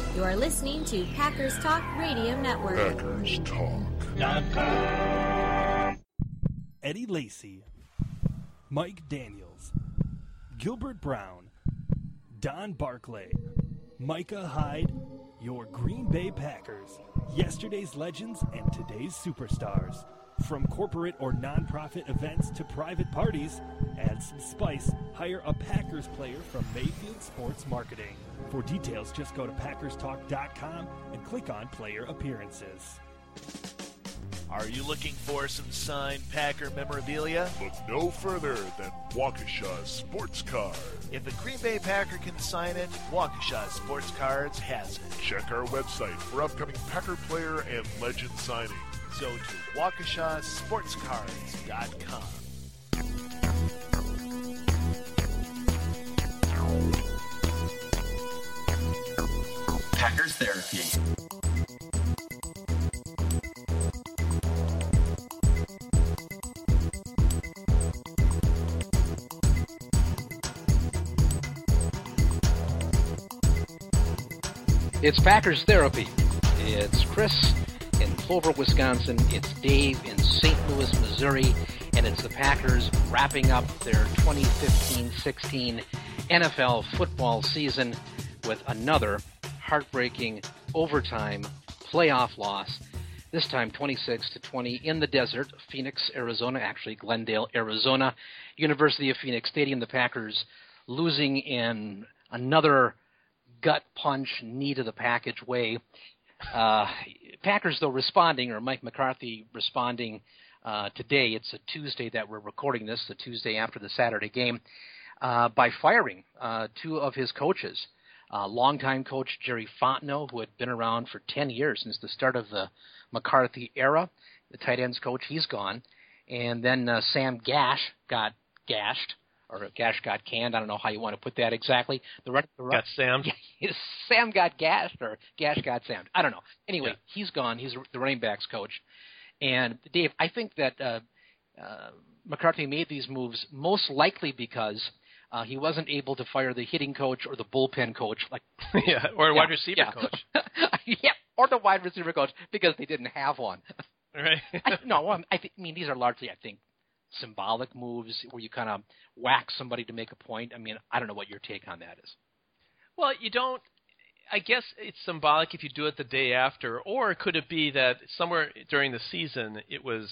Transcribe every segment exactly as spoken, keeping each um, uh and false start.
You are listening to Packers Talk Radio Network. Packers Talk. Eddie Lacy, Mike Daniels, Gilbert Brown, Don Barclay, Micah Hyde, your Green Bay Packers, yesterday's legends and today's superstars. From corporate or nonprofit events to private parties, add some spice, hire a Packers player from Mayfield Sports Marketing. For details, just go to Packers Talk dot com and click on Player Appearances. Are you looking for some signed Packer memorabilia? Look no further than Waukesha Sports Cards. If a Green Bay Packer can sign it, Waukesha Sports Cards has it. Check our website for upcoming Packer player and legend signings. Go to Waukesha Sports Cards dot com. Packers Therapy. It's Packers Therapy. It's Chris in Clover, Wisconsin. It's Dave in Saint Louis, Missouri. And it's the Packers wrapping up their twenty fifteen sixteen N F L football season with another heartbreaking overtime playoff loss. This time twenty-six to twenty in the desert, Phoenix, Arizona, actually Glendale, Arizona. University of Phoenix Stadium, the Packers losing in another gut punch, knee to the package way. Uh, Packers, though, responding, or Mike McCarthy responding uh, today. It's a Tuesday that we're recording this, the Tuesday after the Saturday game, uh, by firing uh, two of his coaches. Uh, longtime coach Jerry Fontenot, who had been around for ten years since the start of the McCarthy era. The tight ends coach, he's gone. And then uh, Sam Gash got gashed. Or Gash got canned. I don't know how you want to put that exactly. The run, the run, got Sam. Yeah, Sam got gashed, or Gash got Sammed. I don't know. Anyway, yeah. He's gone. He's the running backs coach. And Dave, I think that uh, uh, McCarthy made these moves most likely because uh, he wasn't able to fire the hitting coach or the bullpen coach, like yeah, or a yeah, wide receiver yeah. coach. yeah, or the wide receiver coach because they didn't have one. Right. I, no, well, I, th- I mean these are largely, I think, symbolic moves where you kind of whack somebody to make a point. I mean, I don't know what your take on that is. Well, you don't – I guess it's symbolic if you do it the day after, or could it be that somewhere during the season it was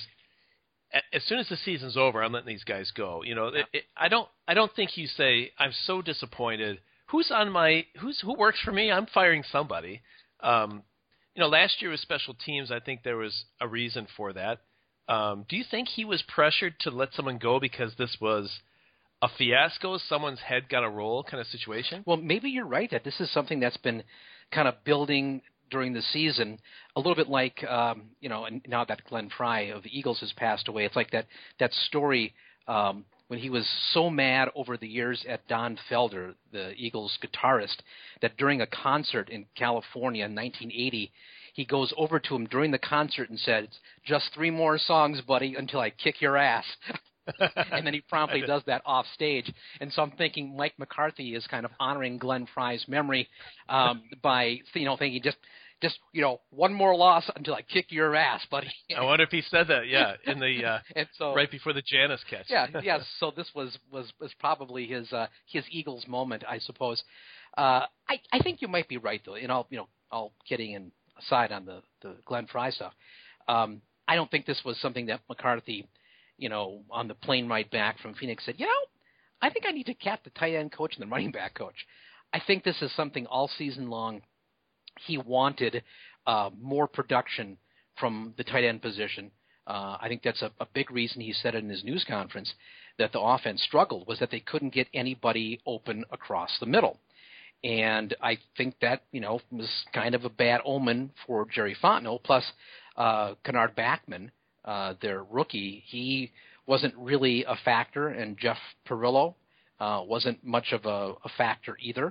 – as soon as the season's over, I'm letting these guys go. You know, yeah. it, it, I don't I don't think you say, I'm so disappointed. Who's on my – who's who works for me? I'm firing somebody. Um, you know, last year with special teams, I think there was a reason for that. Um, do you think he was pressured to let someone go because this was a fiasco, someone's head got a roll kind of situation? Well, maybe you're right that this is something that's been kind of building during the season, a little bit like, um, you know, and now that Glenn Fry of the Eagles has passed away, it's like that, that story um, when he was so mad over the years at Don Felder, the Eagles guitarist, that during a concert in California in nineteen eighty, he goes over to him during the concert and said, just three more songs, buddy, until I kick your ass. And then he promptly does that off stage. And so I'm thinking Mike McCarthy is kind of honoring Glenn Fry's memory um, by, you know, thinking just, just you know, one more loss until I kick your ass, buddy. I wonder if he said that, yeah, in the uh, and so, right before the Janus catch. Yeah, yeah. So this was was, was probably his uh, his Eagles moment, I suppose. Uh, I I think you might be right though. In all you know, all kidding and aside on the, the Glenn Fry stuff, um, I don't think this was something that McCarthy, you know, on the plane ride back from Phoenix said, you know, I think I need to cap the tight end coach and the running back coach. I think this is something all season long he wanted uh, more production from the tight end position. Uh, I think that's a, a big reason he said it in his news conference that the offense struggled was that they couldn't get anybody open across the middle. And I think that, you know, was kind of a bad omen for Jerry Fontenot. Plus, uh, Kennard Backman, uh, their rookie, he wasn't really a factor, and Jeff Perillo uh, wasn't much of a, a factor either.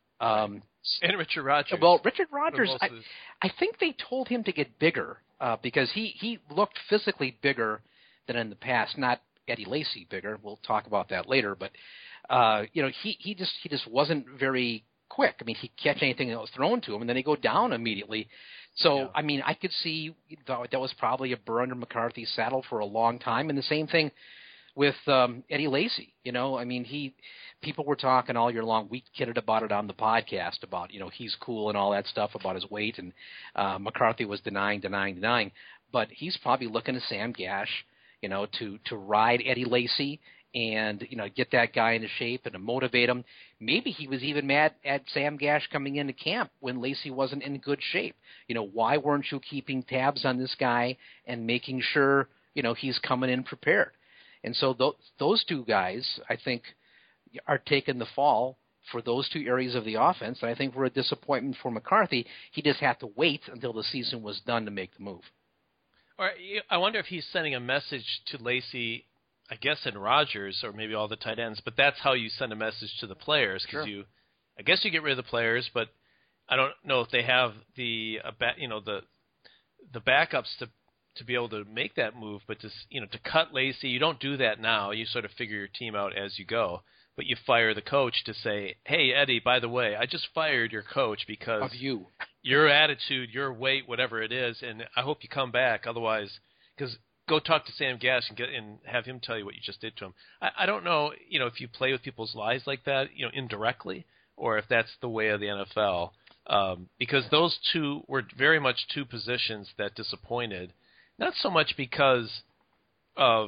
Um, and Richard Rodgers. Well, Richard Rodgers, I, I think they told him to get bigger uh, because he, he looked physically bigger than in the past. Not Eddie Lacy bigger. We'll talk about that later. But, uh, you know, he, he just he just wasn't very quick. I mean, he'd catch anything that was thrown to him, and then he'd go down immediately. So, Yeah. I mean, I could see that, that was probably a burr under McCarthy's saddle for a long time. And the same thing with um, Eddie Lacy. You know, I mean, he people were talking all year long. We kidded about it on the podcast about, you know, he's cool and all that stuff about his weight. And uh, McCarthy was denying, denying, denying. But he's probably looking to Sam Gash, you know, to, to ride Eddie Lacy and, you know, get that guy into shape and to motivate him. Maybe he was even mad at Sam Gash coming into camp when Lacy wasn't in good shape. You know, why weren't you keeping tabs on this guy and making sure, you know, he's coming in prepared? And so th- those two guys, I think, are taking the fall for those two areas of the offense. And I think were a disappointment for McCarthy. He just had to wait until the season was done to make the move. Or I wonder if he's sending a message to Lacy, I guess in Rodgers or maybe all the tight ends, but that's how you send a message to the players because Sure. you, I guess you get rid of the players, but I don't know if they have the, uh, ba- you know, the the backups to to be able to make that move. But to you know to cut Lacy, you don't do that now. You sort of figure your team out as you go. But you fire the coach to say, hey Eddie, by the way, I just fired your coach because Of you. your attitude, your weight, whatever it is, and I hope you come back. Otherwise, because go talk to Sam Gash and get and have him tell you what you just did to him. I, I don't know, you know, if you play with people's lives like that, you know, indirectly, or if that's the way of the N F L. Um, because those two were very much two positions that disappointed. Not so much because of,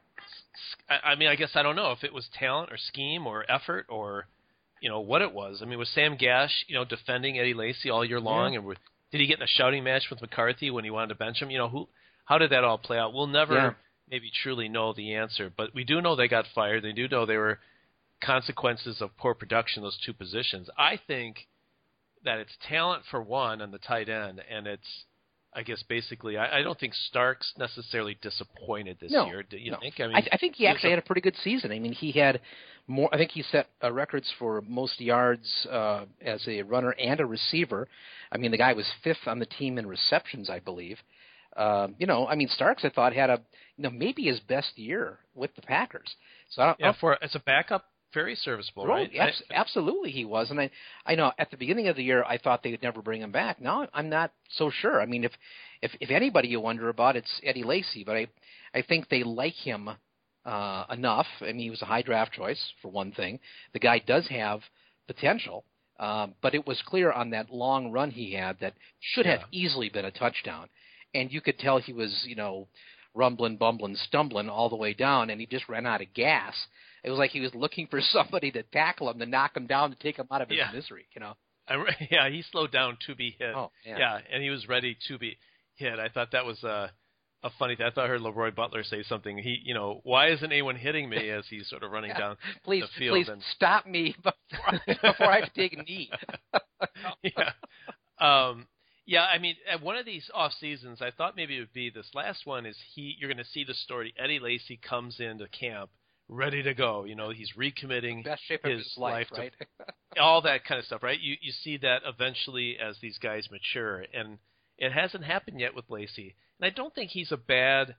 I, I mean, I guess I don't know if it was talent or scheme or effort or, you know, what it was. I mean, was Sam Gash, you know, defending Eddie Lacy all year long, Yeah. and were, did he get in a shouting match with McCarthy when he wanted to bench him? You know, who? How did that all play out? We'll never Yeah. maybe truly know the answer, but we do know they got fired. They do know there were consequences of poor production in those two positions. I think that it's talent for one on the tight end, and it's, I guess, basically, I, I don't think Starks necessarily disappointed this No, year. Do you no. think? I mean, I, I think he was actually a- had a pretty good season. I mean, he had more. I think he set uh, records for most yards uh, as a runner and a receiver. I mean, the guy was fifth on the team in receptions, I believe. Um, you know, I mean, Starks, I thought, had a, you know, maybe his best year with the Packers. So I don't, yeah, for as a backup, very serviceable, right? Abs- absolutely, he was. And I, I know at the beginning of the year, I thought they would never bring him back. Now I'm not so sure. I mean, if if, if anybody you wonder about, it's Eddie Lacy. But I, I think they like him uh, enough. I mean, he was a high draft choice for one thing. The guy does have potential. Um, but it was clear on that long run he had that should have Yeah. easily been a touchdown. And you could tell he was, you know, rumbling, bumbling, stumbling all the way down, and he just ran out of gas. It was like he was looking for somebody to tackle him, to knock him down, to take him out of his Yeah. misery, you know. I, yeah, he slowed down to be hit. Oh, yeah. yeah, and he was ready to be hit. I thought that was a, a funny thing. I thought I heard Leroy Butler say something. He, you know, why isn't anyone hitting me as he's sort of running Yeah. down Please, the field? please and, stop me before, before I have to take a knee. yeah. Um, yeah, I mean, at one of these off seasons, I thought maybe it would be this last one. Is he? You're going to see the story. Eddie Lacy comes into camp ready to go. You know, he's recommitting Best shape of his, his life, life right? to all that kind of stuff, right? You you see that eventually as these guys mature, and it hasn't happened yet with Lacy. And I don't think he's a bad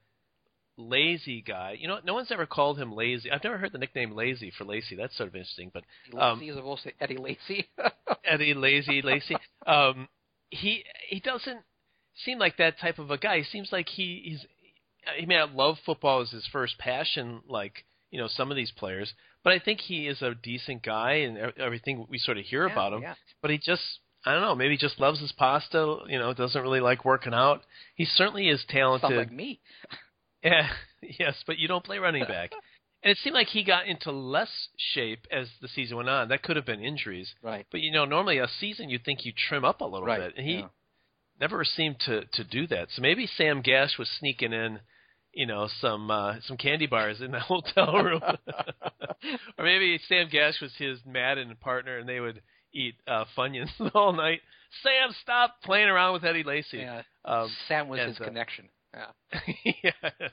lazy guy. You know, no one's ever called him lazy. I've never heard the nickname lazy for Lacy. That's sort of interesting. But um, Lacy is supposed to Eddie Lacy. Eddie Lazy Lacy. Um, he he doesn't seem like that type of a guy. He seems like he he's he may not love football as his first passion, like you know some of these players. But I think he is a decent guy, and everything we sort of hear Yeah, about him. yeah. But he just I don't know. Maybe he just loves his pasta. You know, doesn't really like working out. He certainly is talented. Sounds like me. Yeah, yes, but you don't play running back. And it seemed like he got into less shape as the season went on. That could have been injuries. Right. But, you know, normally a season you'd think you trim up a little Right, bit. And he yeah. never seemed to, to do that. So maybe Sam Gash was sneaking in, you know, some uh, some candy bars in the hotel room. Or maybe Sam Gash was his Madden partner and they would eat uh, Funyuns all night. Sam, stop playing around with Eddie Lacy. Yeah. Um, Sam was and, his uh, connection. Yeah. yes.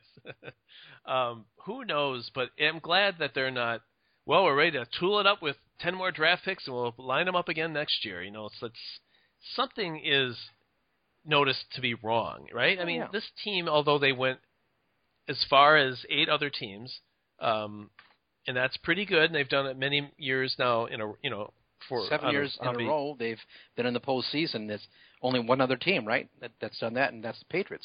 um, who knows? But I'm glad that they're not. Well, we're ready to tool it up with ten more draft picks, and we'll line them up again next year. You know, it's, it's something is noticed to be wrong, right? I mean, yeah. this team, although they went as far as eight other teams, um, and that's pretty good, and they've done it many years now in a you know for seven on years a, on in a the, row they've been in the postseason. There's only one other team, right, that, that's done that, and that's the Patriots.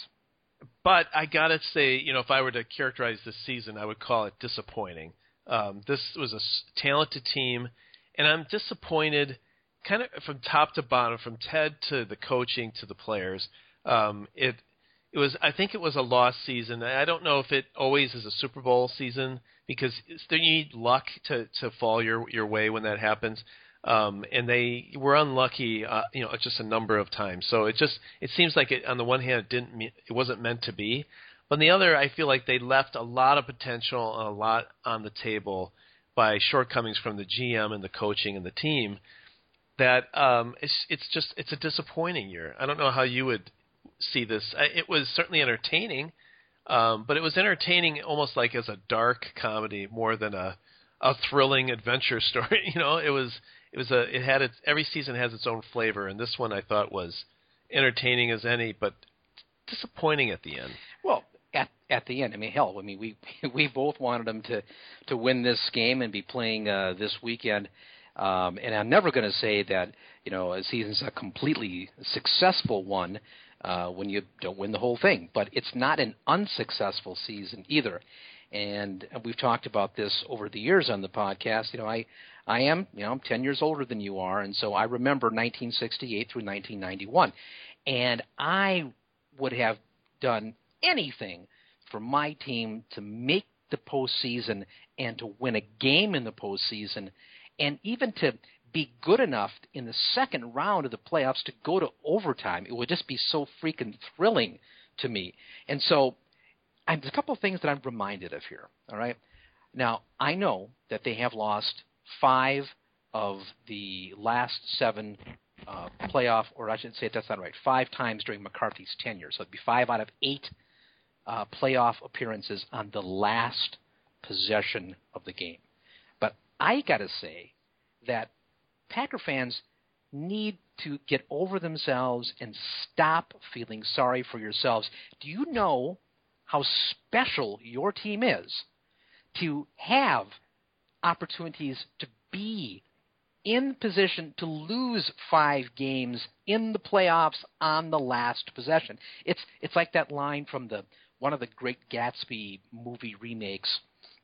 But I gotta say, you know, if I were to characterize this season, I would call it disappointing. Um, this was a s- talented team, and I'm disappointed, kind of from top to bottom, from Ted to the coaching to the players. Um, it it was, I think, it was a lost season. I don't know if it always is a Super Bowl season because it's, you need luck to, to fall your your way when that happens. Um, and they were unlucky, uh, you know, just a number of times. So it just it seems like it, on the one hand, it didn't me- it wasn't meant to be. On the other, I feel like they left a lot of potential and a lot on the table by shortcomings from the G M and the coaching and the team. That um, it's it's just it's a disappointing year. I don't know how you would see this. I, it was certainly entertaining, um, but it was entertaining almost like as a dark comedy more than a a thrilling adventure story. You know, it was it was a it had its every season has its own flavor, and this one I thought was entertaining as any, but disappointing at the end. Well, at at the end, I mean, hell, I mean, we we both wanted them to to win this game and be playing uh, this weekend. Um, and I'm never going to say that, you know, a season's a completely successful one uh, when you don't win the whole thing. But it's not an unsuccessful season either. And we've talked about this over the years on the podcast. You know, I, I am, you know, I'm ten years older than you are, and so I remember nineteen sixty-eight through nineteen ninety-one. And I would have done anything for my team to make the postseason and to win a game in the postseason, and even to be good enough in the second round of the playoffs to go to overtime. It would just be so freaking thrilling to me. And so I'm, there's a couple of things that I'm reminded of here, all right? Now, I know that they have lost five of the last seven uh, playoff, or I should say that's not right, five times during McCarthy's tenure. So it would be five out of eight uh, playoff appearances on the last possession of the game. But I got to say that Packer fans need to get over themselves and stop feeling sorry for yourselves. Do you know how special your team is to have opportunities to be in position to lose five games in the playoffs on the last possession? It's it's like that line from the one of the Great Gatsby movie remakes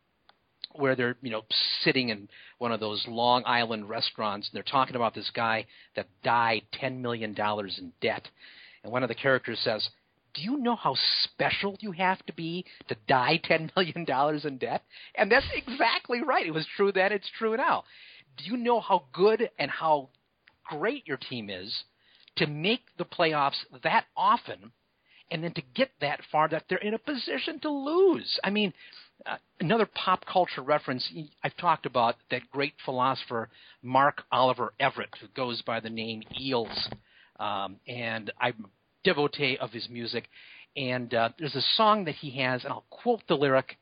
where they're, you know, sitting in one of those Long Island restaurants and they're talking about this guy that died ten million dollars in debt. And one of the characters says, do you know how special you have to be to die ten million dollars in debt? And that's exactly right. It was true then, it's true now. Do you know how good and how great your team is to make the playoffs that often and then to get that far that they're in a position to lose? I mean, uh, another pop culture reference, I've talked about that great philosopher Mark Oliver Everett, who goes by the name Eels, um, and I'm devotee of his music, and uh, there's a song that he has, and I'll quote the lyric: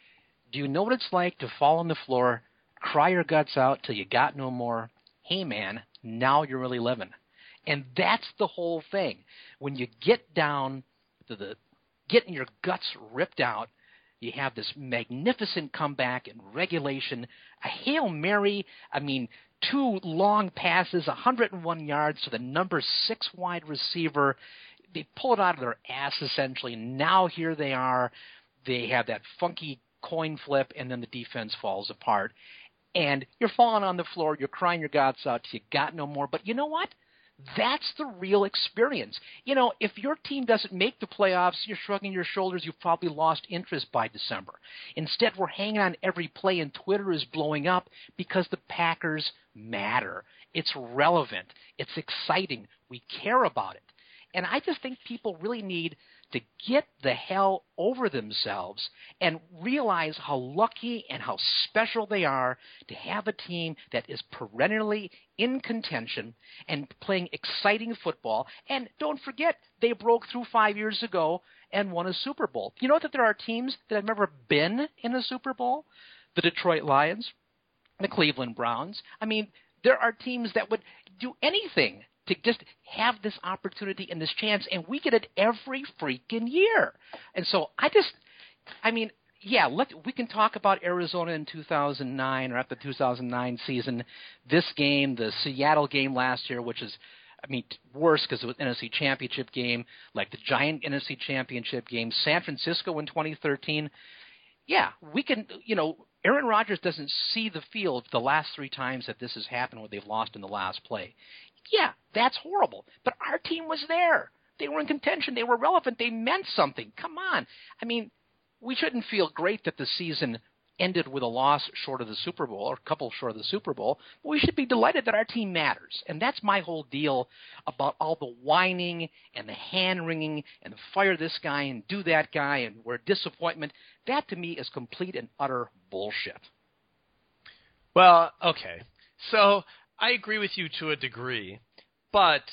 do you know what it's like to fall on the floor, cry your guts out till you got no more? Hey man, now you're really living. And that's the whole thing. When you get down to the getting your guts ripped out, you have this magnificent comeback in regulation, a Hail Mary, I mean, two long passes, one hundred one yards to the number six wide receiver. They pull it out of their ass, essentially. Now here they are. They have that funky coin flip, and then the defense falls apart. And you're falling on the floor. You're crying your guts out till you got no more. But you know what? That's the real experience. You know, if your team doesn't make the playoffs, you're shrugging your shoulders. You've probably lost interest by December. Instead, we're hanging on every play, and Twitter is blowing up because the Packers matter. It's relevant. It's exciting. We care about it. And I just think people really need to get the hell over themselves and realize how lucky and how special they are to have a team that is perennially in contention and playing exciting football. And don't forget, they broke through five years ago and won a Super Bowl. You know that there are teams that have never been in a Super Bowl? The Detroit Lions, the Cleveland Browns. I mean, there are teams that would do anything to just have this opportunity and this chance, and we get it every freaking year. And so I just, I mean, yeah, let we can talk about Arizona in two thousand nine or after the two thousand nine season. This game, the Seattle game last year, which is, I mean, worse because it was an N F C Championship game, like the Giant N F C Championship game, San Francisco in twenty thirteen. Yeah, we can, you know, Aaron Rodgers doesn't see the field the last three times that this has happened where they've lost in the last play. Yeah, that's horrible. But our team was there. They were in contention. They were relevant. They meant something. Come on. I mean, we shouldn't feel great that the season ended with a loss short of the Super Bowl or a couple short of the Super Bowl. But we should be delighted that our team matters. And that's my whole deal about all the whining and the hand-wringing and fire this guy and do that guy and we're disappointment. That, to me, is complete and utter bullshit. Well, okay. So I agree with you to a degree, but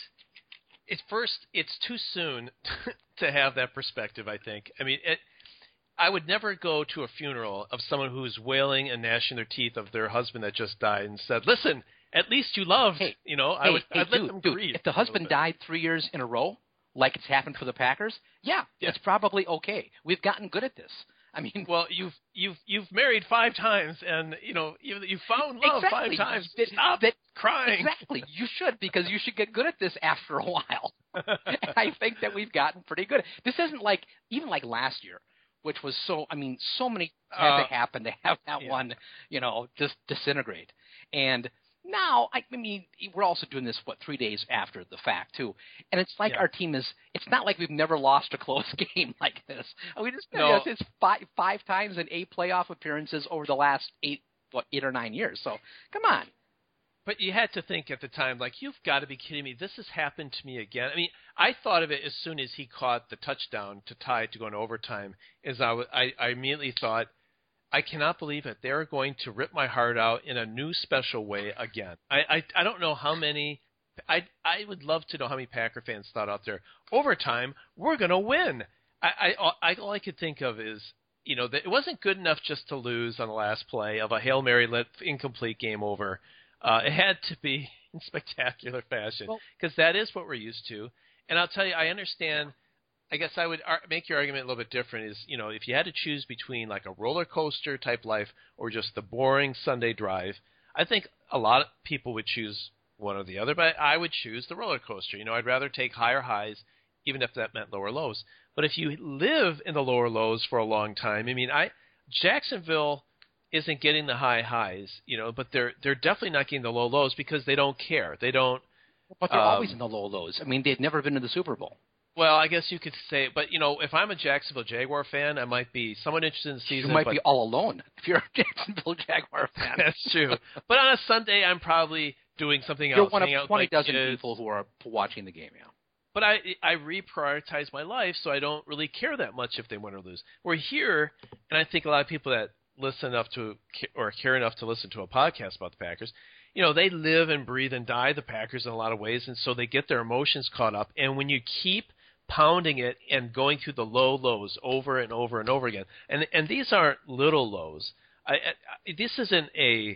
at first, it's too soon to have that perspective, I think. I mean, it, I would never go to a funeral of someone who's wailing and gnashing their teeth of their husband that just died and said, listen, at least you loved, hey, you know, hey, I would hey, I'd let dude, them dude, grieve. If the husband died three years in a row, like it's happened for the Packers, yeah, yeah, it's probably okay. We've gotten good at this. I mean, well, you've you've you've married five times, and you know you you found love exactly. five times. That, Stop that, crying. Exactly, you should, because you should get good at this after a while. And I think that we've gotten pretty good. This isn't like even like last year, which was so. I mean, so many had uh, to happen to have that yeah. one, you know, just disintegrate. And now, I mean, we're also doing this, what, three days after the fact, too. And it's like yeah. our team is – it's not like we've never lost a close game like this. I mean, it's, no. it's, it's five, five times in eight playoff appearances over the last eight, what, eight or nine years. So, come on. But you had to think at the time, like, you've got to be kidding me. This has happened to me again. I mean, I thought of it as soon as he caught the touchdown to tie to go into overtime. As I, w- I, I immediately thought, I cannot believe it. They're going to rip my heart out in a new special way again. I, I, I don't know how many – I I would love to know how many Packer fans thought out there, overtime, we're going to win. I, I, I All I could think of is, you know, that it wasn't good enough just to lose on the last play of a Hail Mary let incomplete game over. Uh, it had to be in spectacular fashion because well, that is what we're used to. And I'll tell you, I understand – I guess I would ar- make your argument a little bit different is, you know, if you had to choose between like a roller coaster type life or just the boring Sunday drive, I think a lot of people would choose one or the other, but I would choose the roller coaster. You know, I'd rather take higher highs, even if that meant lower lows. But if you live in the lower lows for a long time, I mean, I Jacksonville isn't getting the high highs, you know, but they're they're definitely not getting the low lows because they don't care. They don't. But they're um, always in the low lows. I mean, they've never been to the Super Bowl. Well, I guess you could say, but, you know, if I'm a Jacksonville Jaguar fan, I might be somewhat interested in the season. You might but, be all alone if you're a Jacksonville Jaguar fan. That's true. But on a Sunday, I'm probably doing something you're else. You're one of twenty dozen kids. people who are watching the game, yeah. But I I reprioritize my life, so I don't really care that much if they win or lose. We're here, and I think a lot of people that listen enough to or care enough to listen to a podcast about the Packers, you know, they live and breathe and die the Packers in a lot of ways, and so they get their emotions caught up. And when you keep pounding it and going through the low lows over and over and over again. And and these aren't little lows. I, I, this isn't a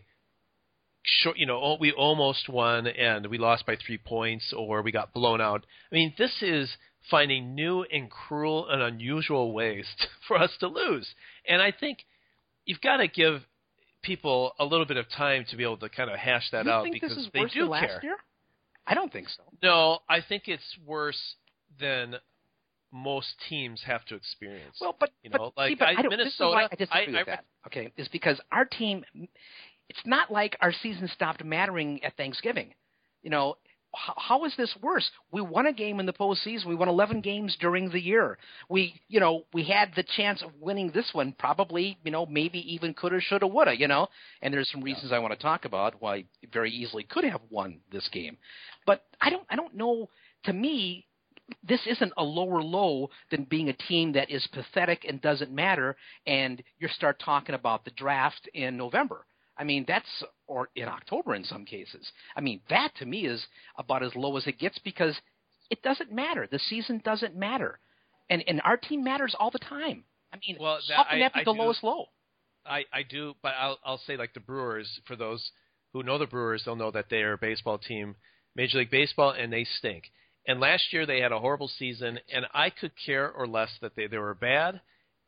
short, you know, oh, we almost won and we lost by three points or we got blown out. I mean, this is finding new and cruel and unusual ways to, for us to lose. And I think you've got to give people a little bit of time to be able to kind of hash that you out think because this is they worse do than last care. Year? I don't think so. No, I think it's worse than most teams have to experience. Well, but you but, know, like see, but I, I don't, Minnesota, this is why I disagree I, with I, that. Okay, is because our team, it's not like our season stopped mattering at Thanksgiving. You know, how, how is this worse? We won a game in the postseason. We won eleven games during the year. We, you know, we had the chance of winning this one. Probably, you know, maybe even coulda, shoulda, woulda. You know, and there's some reasons I want to talk about why very easily could have won this game. But I don't, I don't know. To me, this isn't a lower low than being a team that is pathetic and doesn't matter, and you start talking about the draft in November. I mean, that's – or in October in some cases. I mean, that to me is about as low as it gets because it doesn't matter. The season doesn't matter. And and our team matters all the time. I mean, well, that, how can I, that be I the do, lowest low? I, I do, but I'll, I'll say like the Brewers, for those who know the Brewers, they'll know that they are a baseball team, Major League Baseball, and they stink. And last year they had a horrible season, and I could care or less that they, they were bad,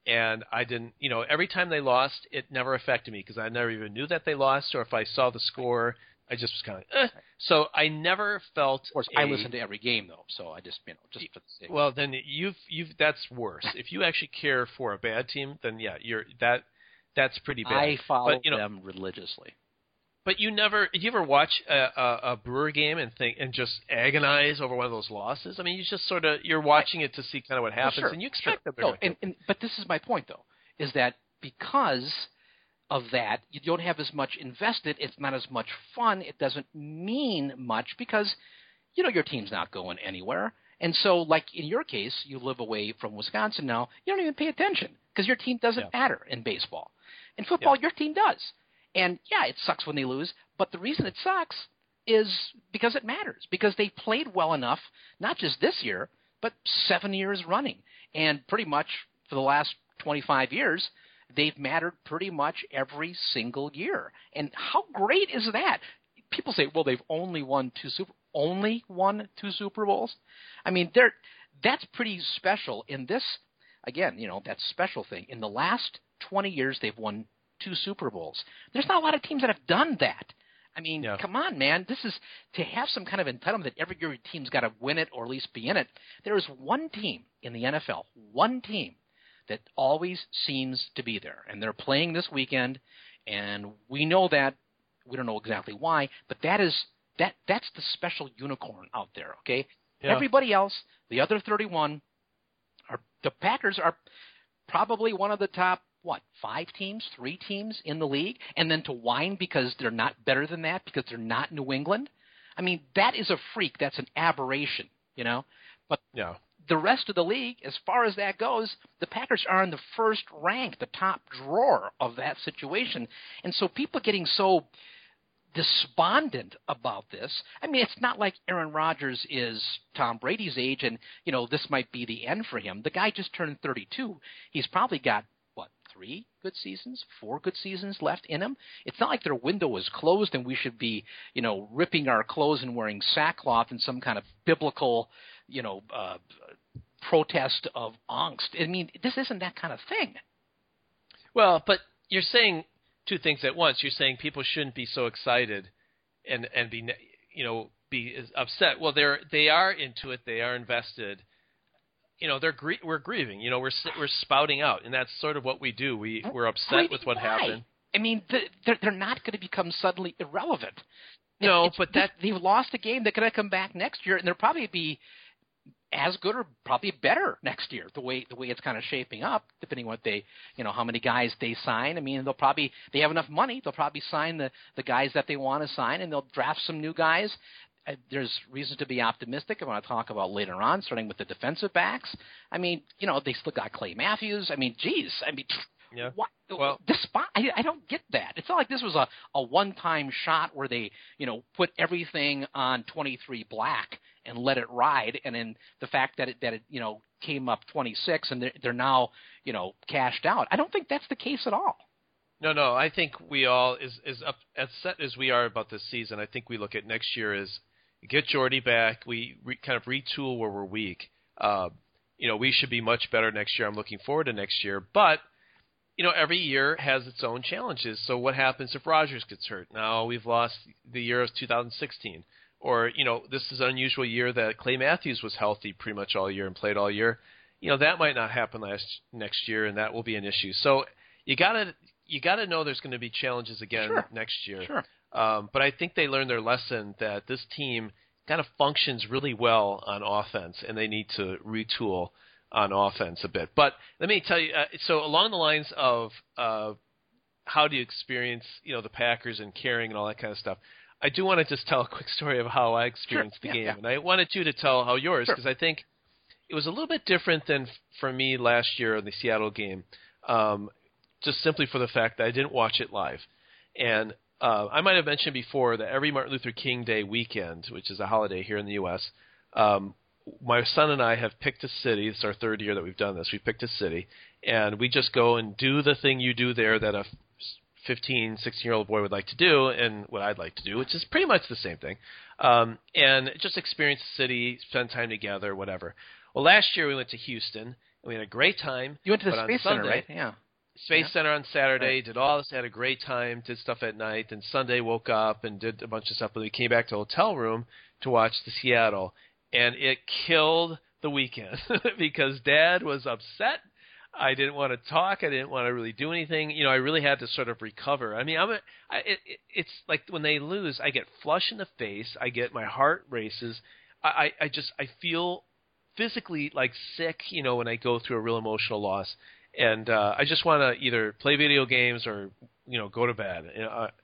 and I didn't, you know, every time they lost, it never affected me because I never even knew that they lost, or if I saw the score, I just was kind of like, eh. So I never felt. Of course, a, I listened to every game though, so I just, you know, just for the sake. Well, then you've you've that's worse. If you actually care for a bad team, then yeah, you're that that's pretty bad. I follow but, you know, them religiously. But you never, did you ever watch a, a, a Brewer game and think and just agonize over one of those losses? I mean, you just sort of you're watching it to see kind of what happens, well, sure, and you expect sure. that. No, and, and but this is my point though, is that because of that, you don't have as much invested. It's not as much fun. It doesn't mean much because you know your team's not going anywhere. And so, like in your case, you live away from Wisconsin now. You don't even pay attention because your team doesn't yeah. matter in baseball. In football, yeah. your team does. And, yeah, it sucks when they lose, but the reason it sucks is because it matters, because they played well enough, not just this year, but seven years running. And pretty much for the last twenty-five years, they've mattered pretty much every single year. And how great is that? People say, well, they've only won two Super only won two Super Bowls? I mean, they're that's pretty special. In this, again, you know, that special thing. In the last twenty years, they've won two Super Bowls. There's not a lot of teams that have done that. I mean, yeah. come on, man. This is to have some kind of entitlement that every year your team's got to win it or at least be in it. There is one team in the N F L, one team that always seems to be there, and they're playing this weekend, and we know that. We don't know exactly why, but that is that that's the special unicorn out there, okay? Yeah. Everybody else, the other thirty-one, are the Packers are probably one of the top what, five teams, three teams in the league, and then to whine because they're not better than that, because they're not New England? I mean, that is a freak. That's an aberration, you know? But yeah. the rest of the league, as far as that goes, the Packers are in the first rank, the top drawer of that situation. And so people getting so despondent about this. I mean, it's not like Aaron Rodgers is Tom Brady's age and, you know, this might be the end for him. The guy just turned thirty-two. He's probably got three good seasons, four good seasons left in them. It's not like their window is closed and we should be, you know, ripping our clothes and wearing sackcloth in some kind of biblical, you know, uh, protest of angst. I mean, this isn't that kind of thing. Well, but you're saying two things at once. You're saying people shouldn't be so excited and, and be, you know, be upset. Well, they're, they are into it. They are invested. You know, they're gr- we're grieving. You know, we're we're spouting out, and that's sort of what we do. We we're upset Grieving with what why? happened. I mean, they're they're not going to become suddenly irrelevant. No, it's, but that they've lost a game. They're going to come back next year, and they'll probably be as good or probably better next year. The way the way it's kind of shaping up, depending on what they, you know, how many guys they sign. I mean, they'll probably they have enough money. They'll probably sign the the guys that they want to sign, and they'll draft some new guys. There's reason to be optimistic. I want to talk about later on, starting with the defensive backs. I mean, you know, they still got Clay Matthews. I mean, geez. I mean, yeah. what? Well, despite, I, I don't get that. It's not like this was a, a one-time shot where they, you know, put everything on twenty-three black and let it ride, and then the fact that it, that it you know, came up twenty-six and they're, they're now, you know, cashed out. I don't think that's the case at all. No, no. I think we all, as, as upset as we are about this season, I think we look at next year as get Jordy back. We re, kind of retool where we're weak. Uh, you know, we should be much better next year. I'm looking forward to next year. But, you know, every year has its own challenges. So what happens if Rodgers gets hurt? Now we've lost the year of two thousand sixteen. Or, you know, this is an unusual year that Clay Matthews was healthy pretty much all year and played all year. You know, that might not happen last next year, and that will be an issue. So you gotta you gotta know there's going to be challenges again sure. next year. Sure. Um, but I think they learned their lesson that this team kind of functions really well on offense, and they need to retool on offense a bit. But let me tell you, uh, so along the lines of uh, how do you experience, you know, the Packers and caring and all that kind of stuff, I do want to just tell a quick story of how I experienced sure. the yeah, game. Yeah. And I wanted you to tell how yours, because sure. I think it was a little bit different than for me last year in the Seattle game, um, just simply for the fact that I didn't watch it live. And Uh, I might have mentioned before that every Martin Luther King Day weekend, which is a holiday here in the U S, um, my son and I have picked a city. It's our third year that we've done this. We picked a city, and we just go and do the thing you do there that a fifteen, sixteen-year-old boy would like to do and what I'd like to do, which is pretty much the same thing. Um, and just experience the city, spend time together, whatever. Well, last year we went to Houston, and we had a great time. You went to the but Space on Center, Sunday, right? Yeah. Space yeah. Center on Saturday, right. did all this, had a great time, did stuff at night. Then Sunday woke up and did a bunch of stuff, but we came back to the hotel room to watch the Seattle, and it killed the weekend because Dad was upset. I didn't want to talk. I didn't want to really do anything. You know, I really had to sort of recover. I mean, I'm a, I, it, it's like when they lose, I get flush in the face. I get, my heart races. I, I, I just, I feel physically like sick, you know, when I go through a real emotional loss. And uh, I just want to either play video games or, you know, go to bed. You know, uh,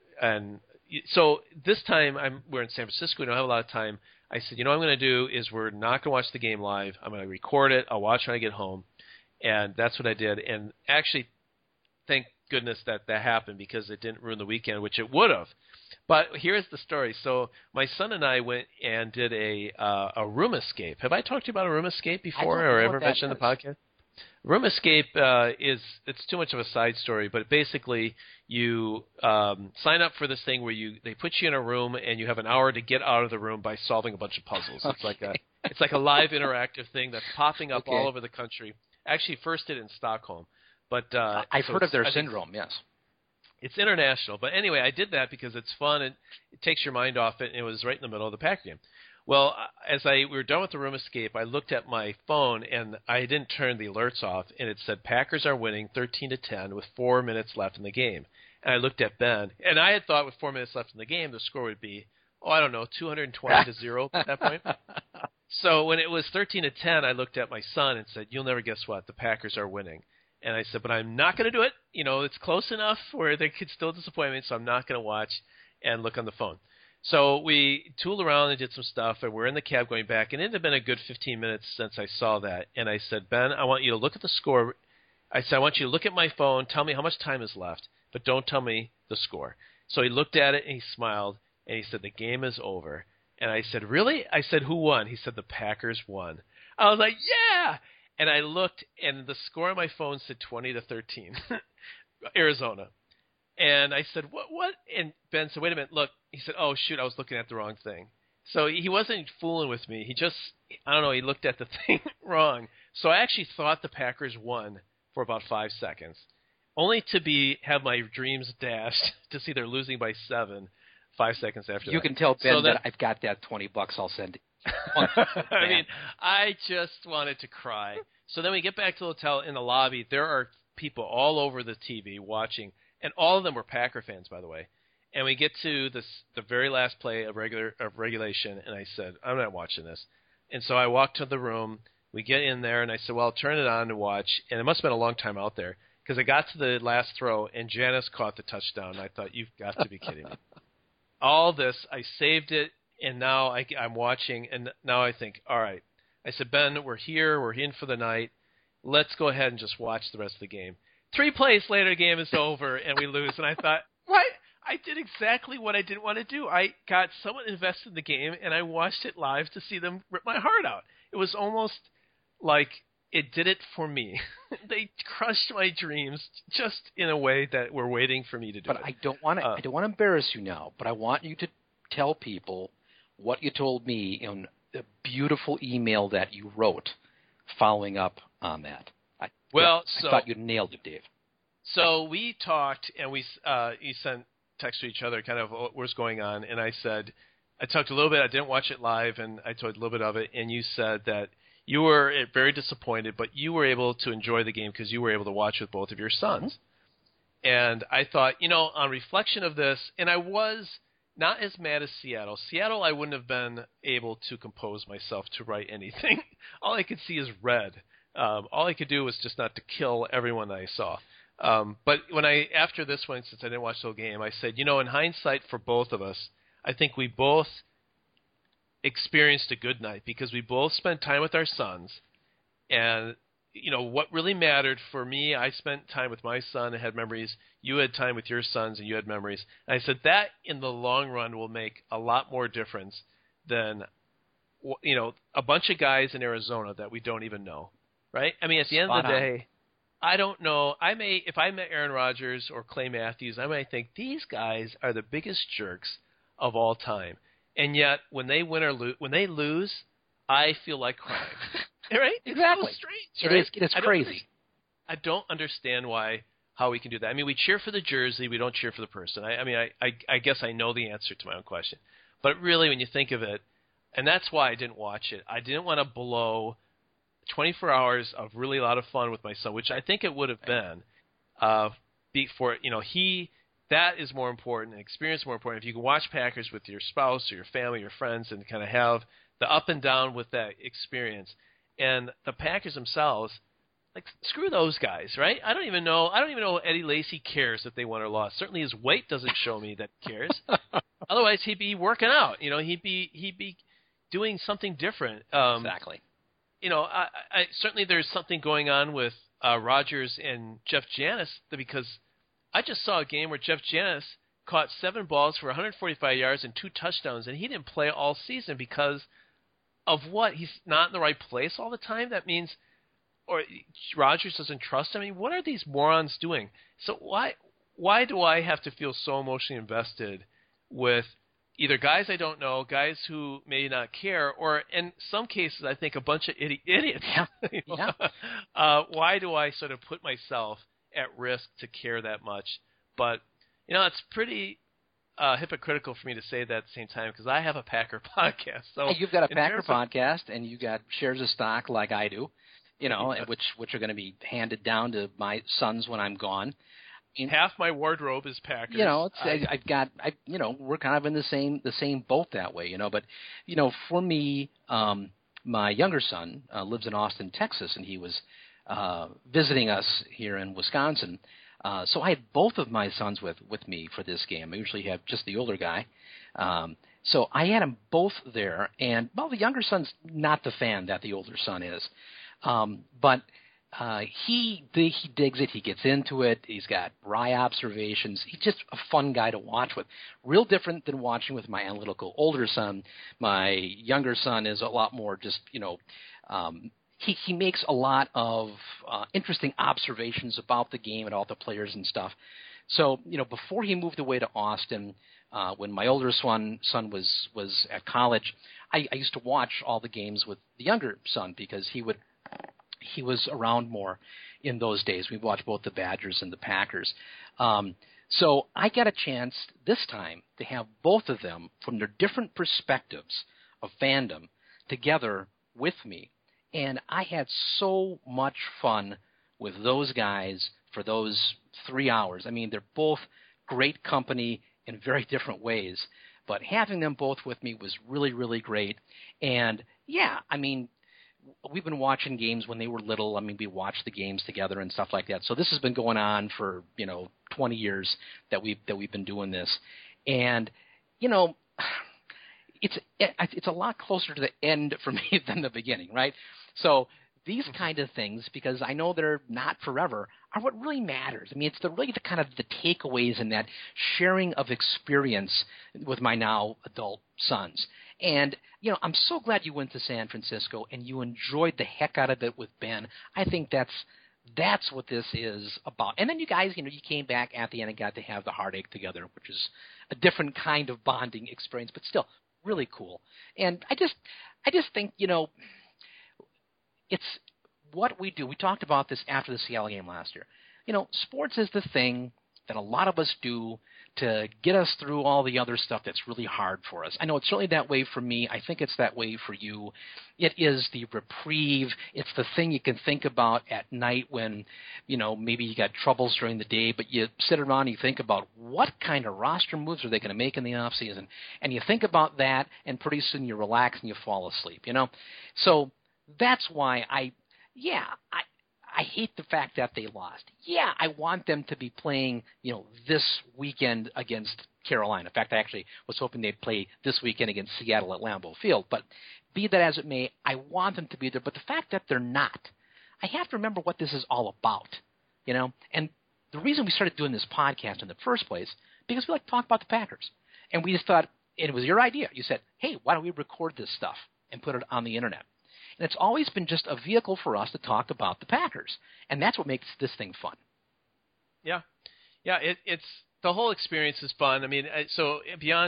and so this time I'm, we're in San Francisco. We don't have a lot of time. I said, you know what I'm going to do is we're not going to watch the game live. I'm going to record it. I'll watch when I get home. And that's what I did. And actually, thank goodness that that happened because it didn't ruin the weekend, which it would have. But here's the story. So my son and I went and did a uh, a room escape. Have I talked to you about a room escape before or ever mentioned in the podcast? Room escape uh, is it's too much of a side story, but basically you um, sign up for this thing where you they put you in a room and you have an hour to get out of the room by solving a bunch of puzzles. Okay. It's like a it's like a live interactive thing that's popping up okay. all over the country. Actually, first did it in Stockholm, but uh, I've so heard of their I syndrome. Yes, it's international. But anyway, I did that because it's fun and it takes your mind off it. And it was right in the middle of the Packer game. Well, as I we were done with the room escape, I looked at my phone and I didn't turn the alerts off, and it said Packers are winning thirteen to ten with four minutes left in the game. And I looked at Ben, and I had thought with four minutes left in the game, the score would be, oh, I don't know, two hundred twenty to zero at that point. So when it was thirteen to ten, I looked at my son and said, you'll never guess what, the Packers are winning. And I said, but I'm not going to do it. You know, it's close enough where they could still disappoint me, so I'm not going to watch and look on the phone. So we tooled around and did some stuff, and we're in the cab going back, and it had been a good fifteen minutes since I saw that. And I said, Ben, I want you to look at the score. I said, I want you to look at my phone, tell me how much time is left, but don't tell me the score. So he looked at it, and he smiled, and he said, the game is over. And I said, really? I said, who won? He said, the Packers won. I was like, yeah! And I looked, and the score on my phone said twenty to thirteen, Arizona. And I said, what, what? And Ben said, wait a minute, look. He said, oh, shoot, I was looking at the wrong thing. So he wasn't fooling with me. He just, I don't know, he looked at the thing wrong. So I actually thought the Packers won for about five seconds, only to be have my dreams dashed to see they're losing by seven five seconds after you that. You can tell Ben so that, that I've got that twenty bucks I'll send. I mean, I just wanted to cry. So then we get back to the hotel in the lobby. There are people all over the T V watching, and all of them were Packer fans, by the way. And we get to this, the very last play of regular of regulation, and I said, I'm not watching this. And so I walked to the room. We get in there, and I said, well, I'll turn it on to watch. And it must have been a long time out there because I got to the last throw, and Janice caught the touchdown. And I thought, you've got to be kidding me. All this, I saved it, and now I, I'm watching, and now I think, all right. I said, Ben, we're here. We're in for the night. Let's go ahead and just watch the rest of the game. Three plays later, the game is over, and we lose. And I thought, what? I did exactly what I didn't want to do. I got somewhat invested in the game, and I watched it live to see them rip my heart out. It was almost like it did it for me. They crushed my dreams just in a way that were waiting for me to do but it. But I don't want to. Uh, I don't want to embarrass you now. But I want you to tell people what you told me in the beautiful email that you wrote, following up on that. I, well, I so, thought you nailed it, Dave. So we talked, and we uh, you sent. text to each other, kind of what was going on, and I said, I talked a little bit, I didn't watch it live, and I told a little bit of it, and you said that you were very disappointed, but you were able to enjoy the game because you were able to watch with both of your sons. And I thought, you know, on reflection of this, and I was not as mad as Seattle. Seattle, I wouldn't have been able to compose myself to write anything. All I could see is red. Um, all I could do was just not to kill everyone that I saw. Um, but when I, after this one, since I didn't watch the whole game, I said, you know, in hindsight for both of us, I think we both experienced a good night because we both spent time with our sons. And, you know, what really mattered for me, I spent time with my son and had memories. You had time with your sons and you had memories. And I said that in the long run will make a lot more difference than, you know, a bunch of guys in Arizona that we don't even know, right? I mean, at the end Spot of the on. day, I don't know. I may, if I met Aaron Rodgers or Clay Matthews, I might think these guys are the biggest jerks of all time. and yet when they win or lose, when they lose, I feel like crying. Right? Exactly. It's so strange. Right? It is. It is I crazy. I don't understand why how we can do that. I mean, we cheer for the jersey, we don't cheer for the person. I, I mean, I, I, I guess I know the answer to my own question, but really, when you think of it, and that's why I didn't watch it. I didn't want to blow twenty-four hours of really a lot of fun with my son, which I think it would have been. Uh, before you know, he that is more important, and experience more important. If you can watch Packers with your spouse or your family, your friends, and kind of have the up and down with that experience. And the Packers themselves, like, screw those guys, right? I don't even know. I don't even know Eddie Lacy cares if they won or lost. Certainly, his weight doesn't show me that he cares. Otherwise, he'd be working out. You know, he'd be he'd be doing something different. Um, exactly. You know, I, I certainly there's something going on with uh, Rodgers and Jeff Janis, because I just saw a game where Jeff Janis caught seven balls for one hundred forty-five yards and two touchdowns, and he didn't play all season because of what? He's not in the right place all the time? That means, or Rodgers doesn't trust him? I mean, what are these morons doing? So why why do I have to feel so emotionally invested with either guys I don't know, guys who may not care, or in some cases I think a bunch of idi- idiots? Yeah. you know? Yeah. uh, why do I sort of put myself at risk to care that much? But, you know, it's pretty Uh, hypocritical for me to say that at the same time, because I have a Packer podcast. So hey, you've got a Packer of, podcast, and you got shares of stock like I do, you know, yeah. which which are going to be handed down to my sons when I'm gone. I mean, half my wardrobe is Packers. You know, it's, I, I, I've got, I, you know, we're kind of in the same the same boat that way, you know. But you know, for me, um, my younger son uh, lives in Austin, Texas, and he was uh, visiting us here in Wisconsin. Uh, so I had both of my sons with, with me for this game. I usually have just the older guy. Um, so I had them both there. And, well, the younger son's not the fan that the older son is. Um, but uh, he he digs it. He gets into it. He's got wry observations. He's just a fun guy to watch with. Real different than watching with my analytical older son. My younger son is a lot more just, you know, um, He he makes a lot of uh, interesting observations about the game and all the players and stuff. So, you know, before he moved away to Austin, uh, when my older son son was was at college, I, I used to watch all the games with the younger son because he would he was around more in those days. We watched both the Badgers and the Packers. Um, so I got a chance this time to have both of them from their different perspectives of fandom together with me. And I had so much fun with those guys for those three hours. I mean, they're both great company in very different ways. But having them both with me was really, really great. And, yeah, I mean, we've been watching games when they were little. I mean, we watched the games together and stuff like that. So this has been going on for, you know, twenty years that we've, that we've been doing this. And, you know, it's it's a lot closer to the end for me than the beginning, right? So these kind of things, because I know they're not forever, are what really matters. I mean, it's the really the kind of the takeaways and that sharing of experience with my now adult sons. And, you know, I'm so glad you went to San Francisco and you enjoyed the heck out of it with Ben. I think that's that's what this is about. And then you guys, you know, you came back at the end and got to have the heartache together, which is a different kind of bonding experience, but still really cool. And I just I just think, you know, it's what we do. We talked about this after the Seattle game last year. You know, sports is the thing that a lot of us do to get us through all the other stuff that's really hard for us. I know it's certainly that way for me. I think it's that way for you. It is the reprieve. It's the thing you can think about at night when, you know, maybe you got troubles during the day, but you sit around and you think about what kind of roster moves are they going to make in the offseason. And you think about that, and pretty soon you relax and you fall asleep, you know. So that's why I, yeah, I, I hate the fact that they lost. Yeah, I want them to be playing, you know, this weekend against Carolina. In fact, I actually was hoping they'd play this weekend against Seattle at Lambeau Field. But be that as it may, I want them to be there. But the fact that they're not, I have to remember what this is all about, you know. And the reason we started doing this podcast in the first place, because we like to talk about the Packers. And we just thought, it was your idea. You said, hey, why don't we record this stuff and put it on the internet? And it's always been just a vehicle for us to talk about the Packers. And that's what makes this thing fun. Yeah. Yeah, it, it's the whole experience is fun. I mean, so beyond just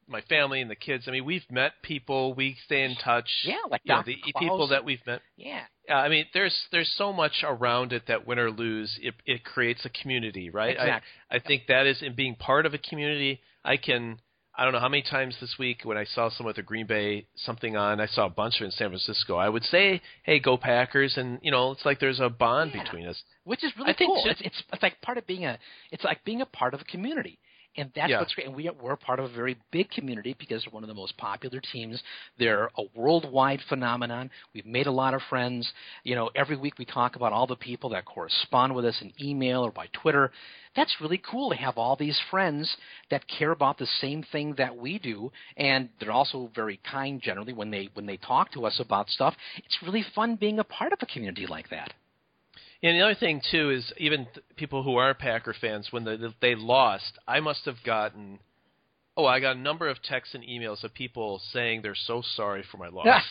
my family and the kids. I mean, we've met people. We stay in touch. Yeah, like you know, Doctor the Klaus. people that we've met. Yeah. Uh, I mean, there's there's so much around it that win or lose, it, it creates a community, right? Exactly. I, I think that is in being part of a community. I can, I don't know how many times this week when I saw someone at the Green Bay something on, I saw a bunch of it in San Francisco. I would say, hey, go Packers, and you know, it's like there's a bond Yeah. between us, which is really I think cool. too- It's, it's it's like part of being a it's like being a part of a community. And that's Yeah. what's great. And we are, we're part of a very big community because they're one of the most popular teams. They're a worldwide phenomenon. We've made a lot of friends. You know, every week we talk about all the people that correspond with us in email or by Twitter. That's really cool to have all these friends that care about the same thing that we do, and they're also very kind generally when they when they talk to us about stuff. It's really fun being a part of a community like that. And the other thing, too, is even th- people who aren't Packer fans, when they, they lost, I must have gotten, oh, I got a number of texts and emails of people saying they're so sorry for my loss.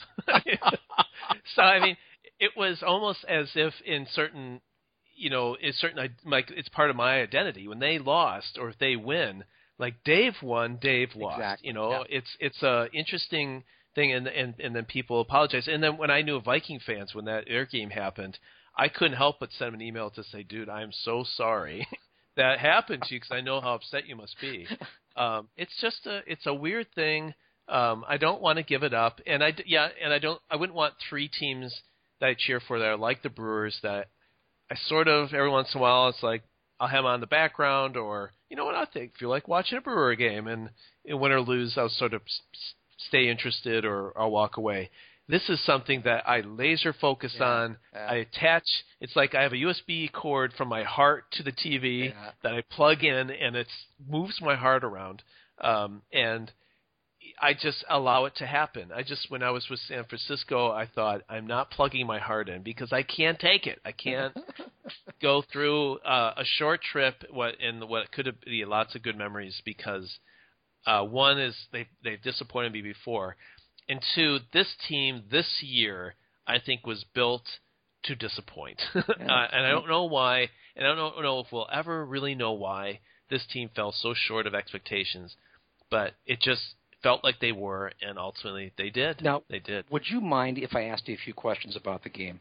So, I mean, it was almost as if in certain, you know, in certain, like, it's part of my identity. When they lost or if they win, like Dave won, Dave lost. Exactly. You know, Yeah. it's it's a interesting thing, and, and, and then people apologize. And then when I knew Viking fans, when that air game happened, I couldn't help but send an email to say, dude, I'm so sorry that happened to you because I know how upset you must be. Um, it's just a, it's a weird thing. Um, I don't want to give it up. And I, yeah, and I don't, I wouldn't want three teams that I cheer for that are like the Brewers that I sort of, every once in a while, it's like, I'll have them on the background or, you know what, I think, feel like watching a Brewer game and, and win or lose, I'll sort of stay interested or I'll walk away. This is something that I laser focus Yeah, on. yeah. I attach. It's like I have a U S B cord from my heart to the T V Yeah. that I plug in, and it moves my heart around. Um, and I just allow it to happen. I just, when I was with San Francisco, I thought I'm not plugging my heart in because I can't take it. I can't go through uh, a short trip. What and what could have been lots of good memories because uh, one is they they've disappointed me before. And two, this team this year, I think, was built to disappoint. uh, and I don't know why, and I don't know if we'll ever really know why this team fell so short of expectations. But it just felt like they were, and ultimately they did. Now, they did. Would you mind if I asked you a few questions about the game?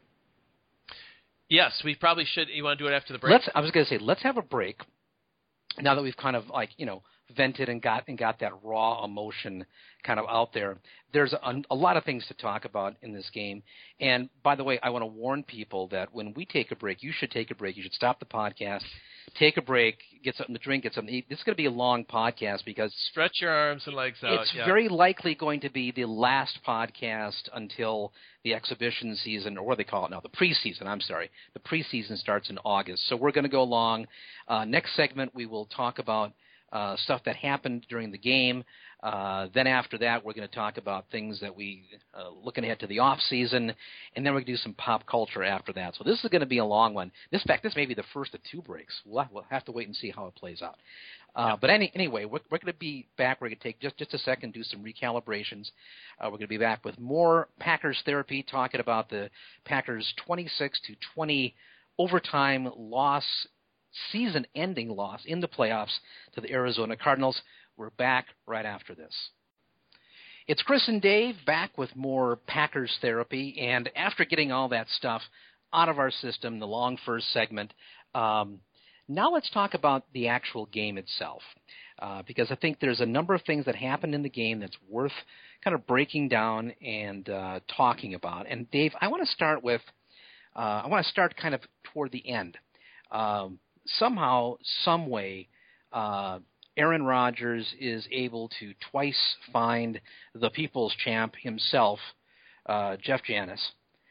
Yes, we probably should. You want to do it after the break? Let's. I was going to say, let's have a break. Now that we've kind of like you know vented and got and got that raw emotion kind of out there, there's a, a lot of things to talk about in this game. And by the way, I want to warn people that when we take a break, you should take a break. You should stop the podcast, take a break, get something to drink, get something to eat. This is going to be a long podcast because stretch your arms and legs out. it's yeah. very likely going to be the last podcast until the exhibition season, or what they call it now, the preseason. I'm sorry. The preseason starts in August. So we're going to go long. Uh, next segment, we will talk about uh, stuff that happened during the game. Uh, then after that, we're going to talk about things that we uh, looking ahead to the off season, and then we're going to do some pop culture after that. So this is going to be a long one. This, in fact, this may be the first of two breaks. We'll, we'll have to wait and see how it plays out. Uh, yeah. But any, anyway, we're, we're going to be back. We're going to take just, just a second, do some recalibrations. Uh, we're going to be back with more Packers therapy, talking about the Packers' twenty-six to twenty overtime loss, season-ending loss in the playoffs to the Arizona Cardinals. We're back right after this. It's Chris and Dave back with more Packers therapy, and after getting all that stuff out of our system, the long first segment, um, now let's talk about the actual game itself, uh, because I think there's a number of things that happened in the game that's worth kind of breaking down and uh, talking about. And Dave, I want to start with, uh, I want to start kind of toward the end. Um, somehow, some way, uh, Aaron Rodgers is able to twice find the people's champ himself, uh, Jeff Janis,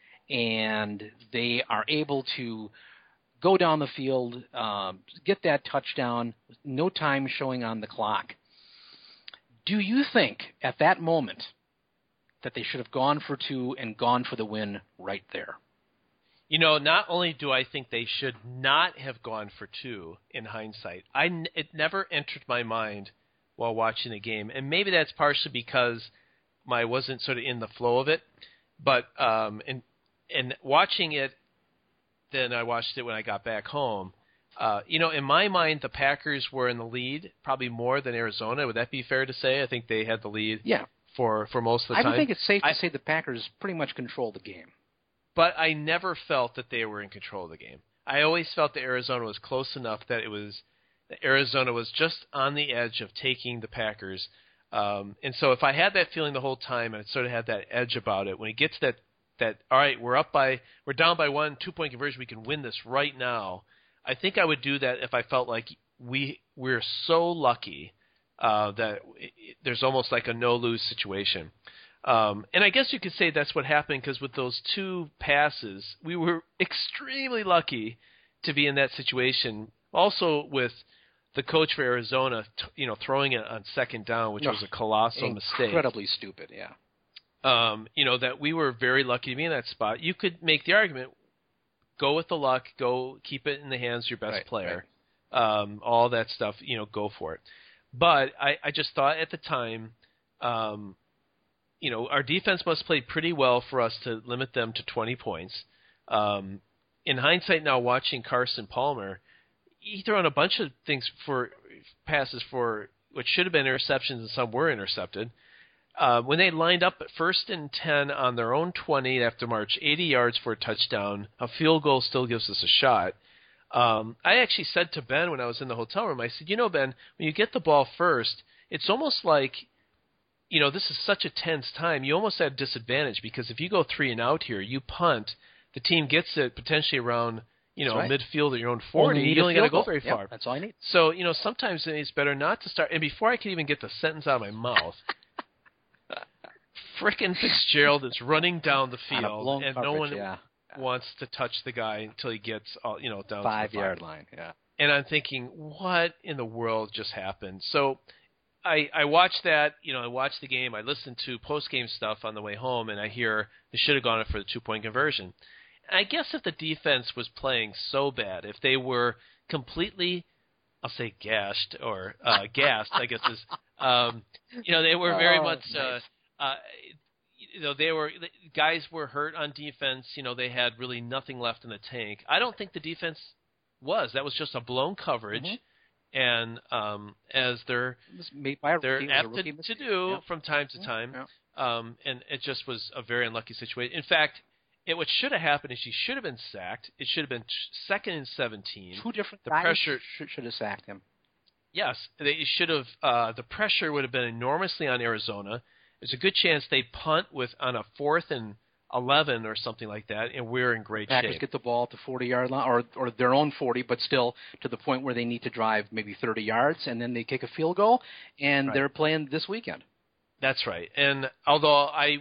and they are able to go down the field, um, get that touchdown, no time showing on the clock. Do you think at that moment that they should have gone for two and gone for the win right there? You know, not only do I think they should not have gone for two in hindsight, I n- it never entered my mind while watching the game. And maybe that's partially because I wasn't sort of in the flow of it. But um, in, in watching it, then I watched it when I got back home, Uh, you know, in my mind, the Packers were in the lead probably more than Arizona. Would that be fair to say? I think they had the lead yeah. for, for most of the I time. don't think it's safe to I, say the Packers pretty much controlled the game. But I never felt that they were in control of the game. I always felt that Arizona was close enough that it was that Arizona was just on the edge of taking the Packers. Um, and so if I had that feeling the whole time and it sort of had that edge about it, when it gets that, that all right, we're up by, we're down by one, two-point conversion, we can win this right now, I think I would do that if I felt like we, we're so lucky uh, that it, it, there's almost like a no-lose situation. Um, and I guess you could say that's what happened because with those two passes, we were extremely lucky to be in that situation. Also with the coach for Arizona, t- you know, throwing it on second down, which no, was a colossal mistake. Incredibly stupid, yeah. Um, you know, that we were very lucky to be in that spot. You could make the argument, go with the luck, go keep it in the hands of your best right, player, right. Um, all that stuff, you know, go for it. But I, I just thought at the time, um, you know, our defense must play pretty well for us to limit them to twenty points. Um, in hindsight now, watching Carson Palmer, he threw on a bunch of things for passes for which should have been interceptions and some were intercepted. Uh, when they lined up at first and ten on their own twenty, they have to march eighty yards for a touchdown. A field goal still gives us a shot. Um, I actually said to Ben when I was in the hotel room, I said, you know, Ben, when you get the ball first, it's almost like, you know, this is such a tense time. You almost have disadvantage because if you go three and out here, you punt, the team gets it potentially around, you know, right. midfield at your own forty. Only you only got to go goal. very yep, far. That's all I need. So, you know, sometimes it's better not to start. And before I could even get the sentence out of my mouth, frickin' Fitzgerald is running down the field, and coverage, no one yeah. wants to touch the guy until he gets, all, you know, down five to the yard line. Yeah. And I'm thinking, what in the world just happened? So I, I watched that, you know, I watched the game. I listened to post-game stuff on the way home, and I hear they should have gone for the two-point conversion. And I guess if the defense was playing so bad, if they were completely, I'll say gashed or uh, gassed, I guess is, um, you know, they were very oh, much, nice. uh, uh, you know, they were guys were hurt on defense. You know, they had really nothing left in the tank. I don't think the defense was. That was just a blown coverage. Mm-hmm. And um, as they're they're apt to, to do yep. from time to yep. time, yep. Um, and it just was a very unlucky situation. In fact, it what should have happened is he should have been sacked. It should have been second and seventeen. Two different the guys pressure should, should have sacked him. Yes, they should have. Uh, the pressure would have been enormously on Arizona. There's a good chance they punt with on a fourth and eleven or something like that, and we're in great Packers shape. Get the ball at the forty-yard line, or or their own forty, but still to the point where they need to drive maybe thirty yards, and then they kick a field goal, and right. they're playing this weekend. That's right. And although I,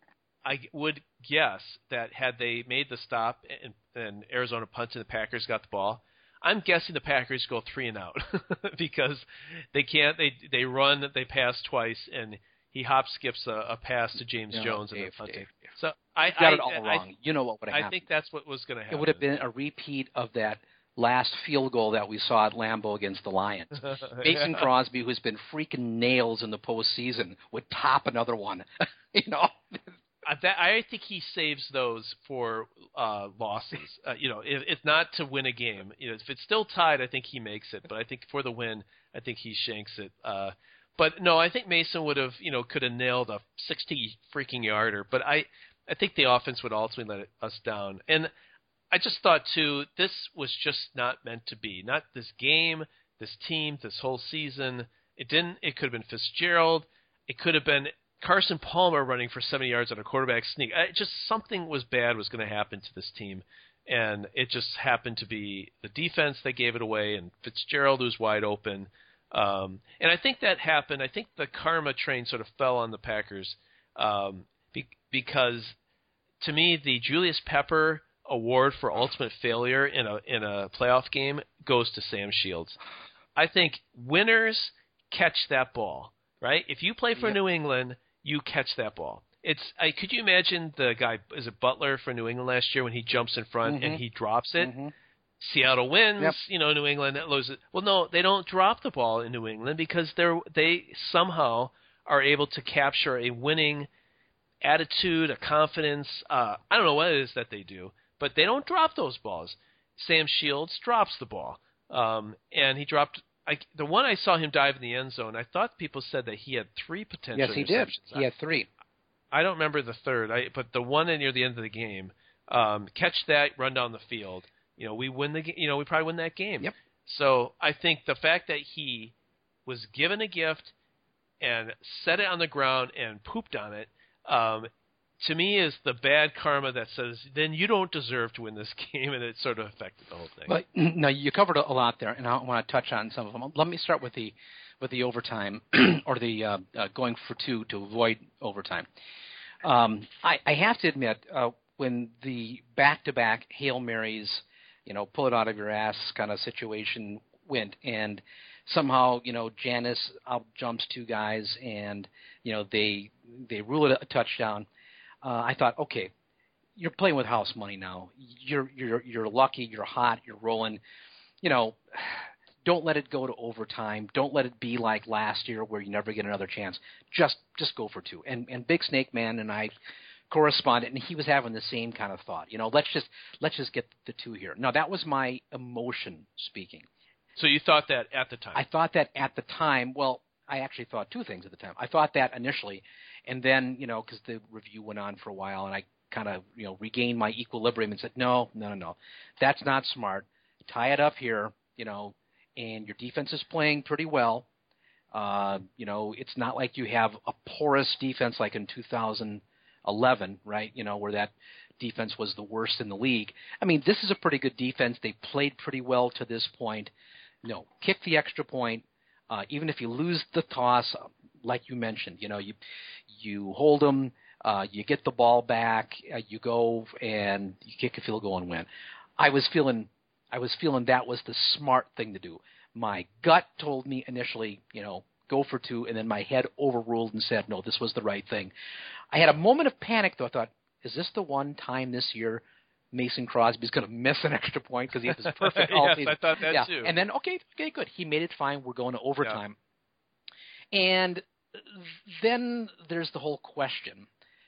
I would guess that had they made the stop and, and Arizona punted and the Packers got the ball, I'm guessing the Packers go three and out because they can't. They they run, they pass twice, and he hop skips a, a pass to James no, Jones Dave, and then Dave. So I you got I, it all I, wrong. I, you know what would have I happened. think that's what was going to happen. It would have been a repeat of that last field goal that we saw at Lambeau against the Lions. Mason Crosby, who's been freaking nails in the postseason, would top another one. you know. I, that, I think he saves those for uh, losses. Uh, you know, if, if not to win a game, you know, if it's still tied, I think he makes it. But I think for the win, I think he shanks it. Uh, but no, I think Mason would have, you know, could have nailed a sixty freaking yarder. But I, I think the offense would ultimately let it, us down. And I just thought too, this was just not meant to be. Not this game, this team, this whole season. It didn't. It could have been Fitzgerald. It could have been Carson Palmer running for seventy yards on a quarterback sneak. I, just something was bad was going to happen to this team, and it just happened to be the defense that gave it away, and Fitzgerald was wide open. Um, and I think that happened. I think the karma train sort of fell on the Packers um, be, because, to me, the Julius Pepper award for ultimate failure in a in a playoff game goes to Sam Shields. I think winners catch that ball, right? If you play for yep. New England, you catch that ball. It's I could you imagine the guy, is it Butler for New England last year when he jumps in front mm-hmm. and he drops it? Mm-hmm. Seattle wins, yep. you know, New England loses. Well, no, they don't drop the ball in New England because they're they somehow are able to capture a winning attitude, a confidence. Uh, I don't know what it is that they do, but they don't drop those balls. Sam Shields drops the ball. Um, and he dropped I, the one I saw him dive in the end zone. I thought people said that he had three potential. Yes, he did. He had three. I don't remember the third, I, but the one near the end of the game, um, catch that, run down the field. You know, we win the. You know, we probably win that game. Yep. So I think the fact that he was given a gift and set it on the ground and pooped on it, um, to me is the bad karma that says, then you don't deserve to win this game, and it sort of affected the whole thing. But no, you covered a lot there, and I want to touch on some of them. Let me start with the with the overtime or the uh, uh, going for two to avoid overtime. Um, I, I have to admit, uh, when the back-to-back Hail Marys, you know, pull it out of your ass kind of situation went, and somehow, you know, Janis out jumps two guys, and you know they they rule it a touchdown. Uh, I thought, okay, you're playing with house money now. You're you're you're lucky. You're hot. You're rolling. You know, don't let it go to overtime. Don't let it be like last year where you never get another chance. Just just go for two. And and Big Snake Man and I corresponded, and he was having the same kind of thought. You know, let's just let's just get the two here. Now that was my emotion speaking. So you thought that at the time? I thought that at the time. Well, I actually thought two things at the time. I thought that initially. And then, you know, because the review went on for a while, and I kind of, you know, regained my equilibrium and said, no, no, no, no, that's not smart. Tie it up here, you know, and your defense is playing pretty well. Uh, you know, it's not like you have a porous defense like in two thousand eleven, right, you know, where that defense was the worst in the league. I mean, this is a pretty good defense. They played pretty well to this point. No, kick the extra point. Uh, even if you lose the toss, like you mentioned, you know, you you hold them, uh, you get the ball back, uh, you go and you kick a field goal and win. I was feeling, I was feeling that was the smart thing to do. My gut told me initially, you know, go for two, and then my head overruled and said, no, this was the right thing. I had a moment of panic though. I thought, is this the one time this year Mason Crosby's going to miss an extra point because he was perfect all yes, season? I thought that yeah. too. And then, okay, okay, good. He made it fine. We're going to overtime. Yeah. And then there's the whole question,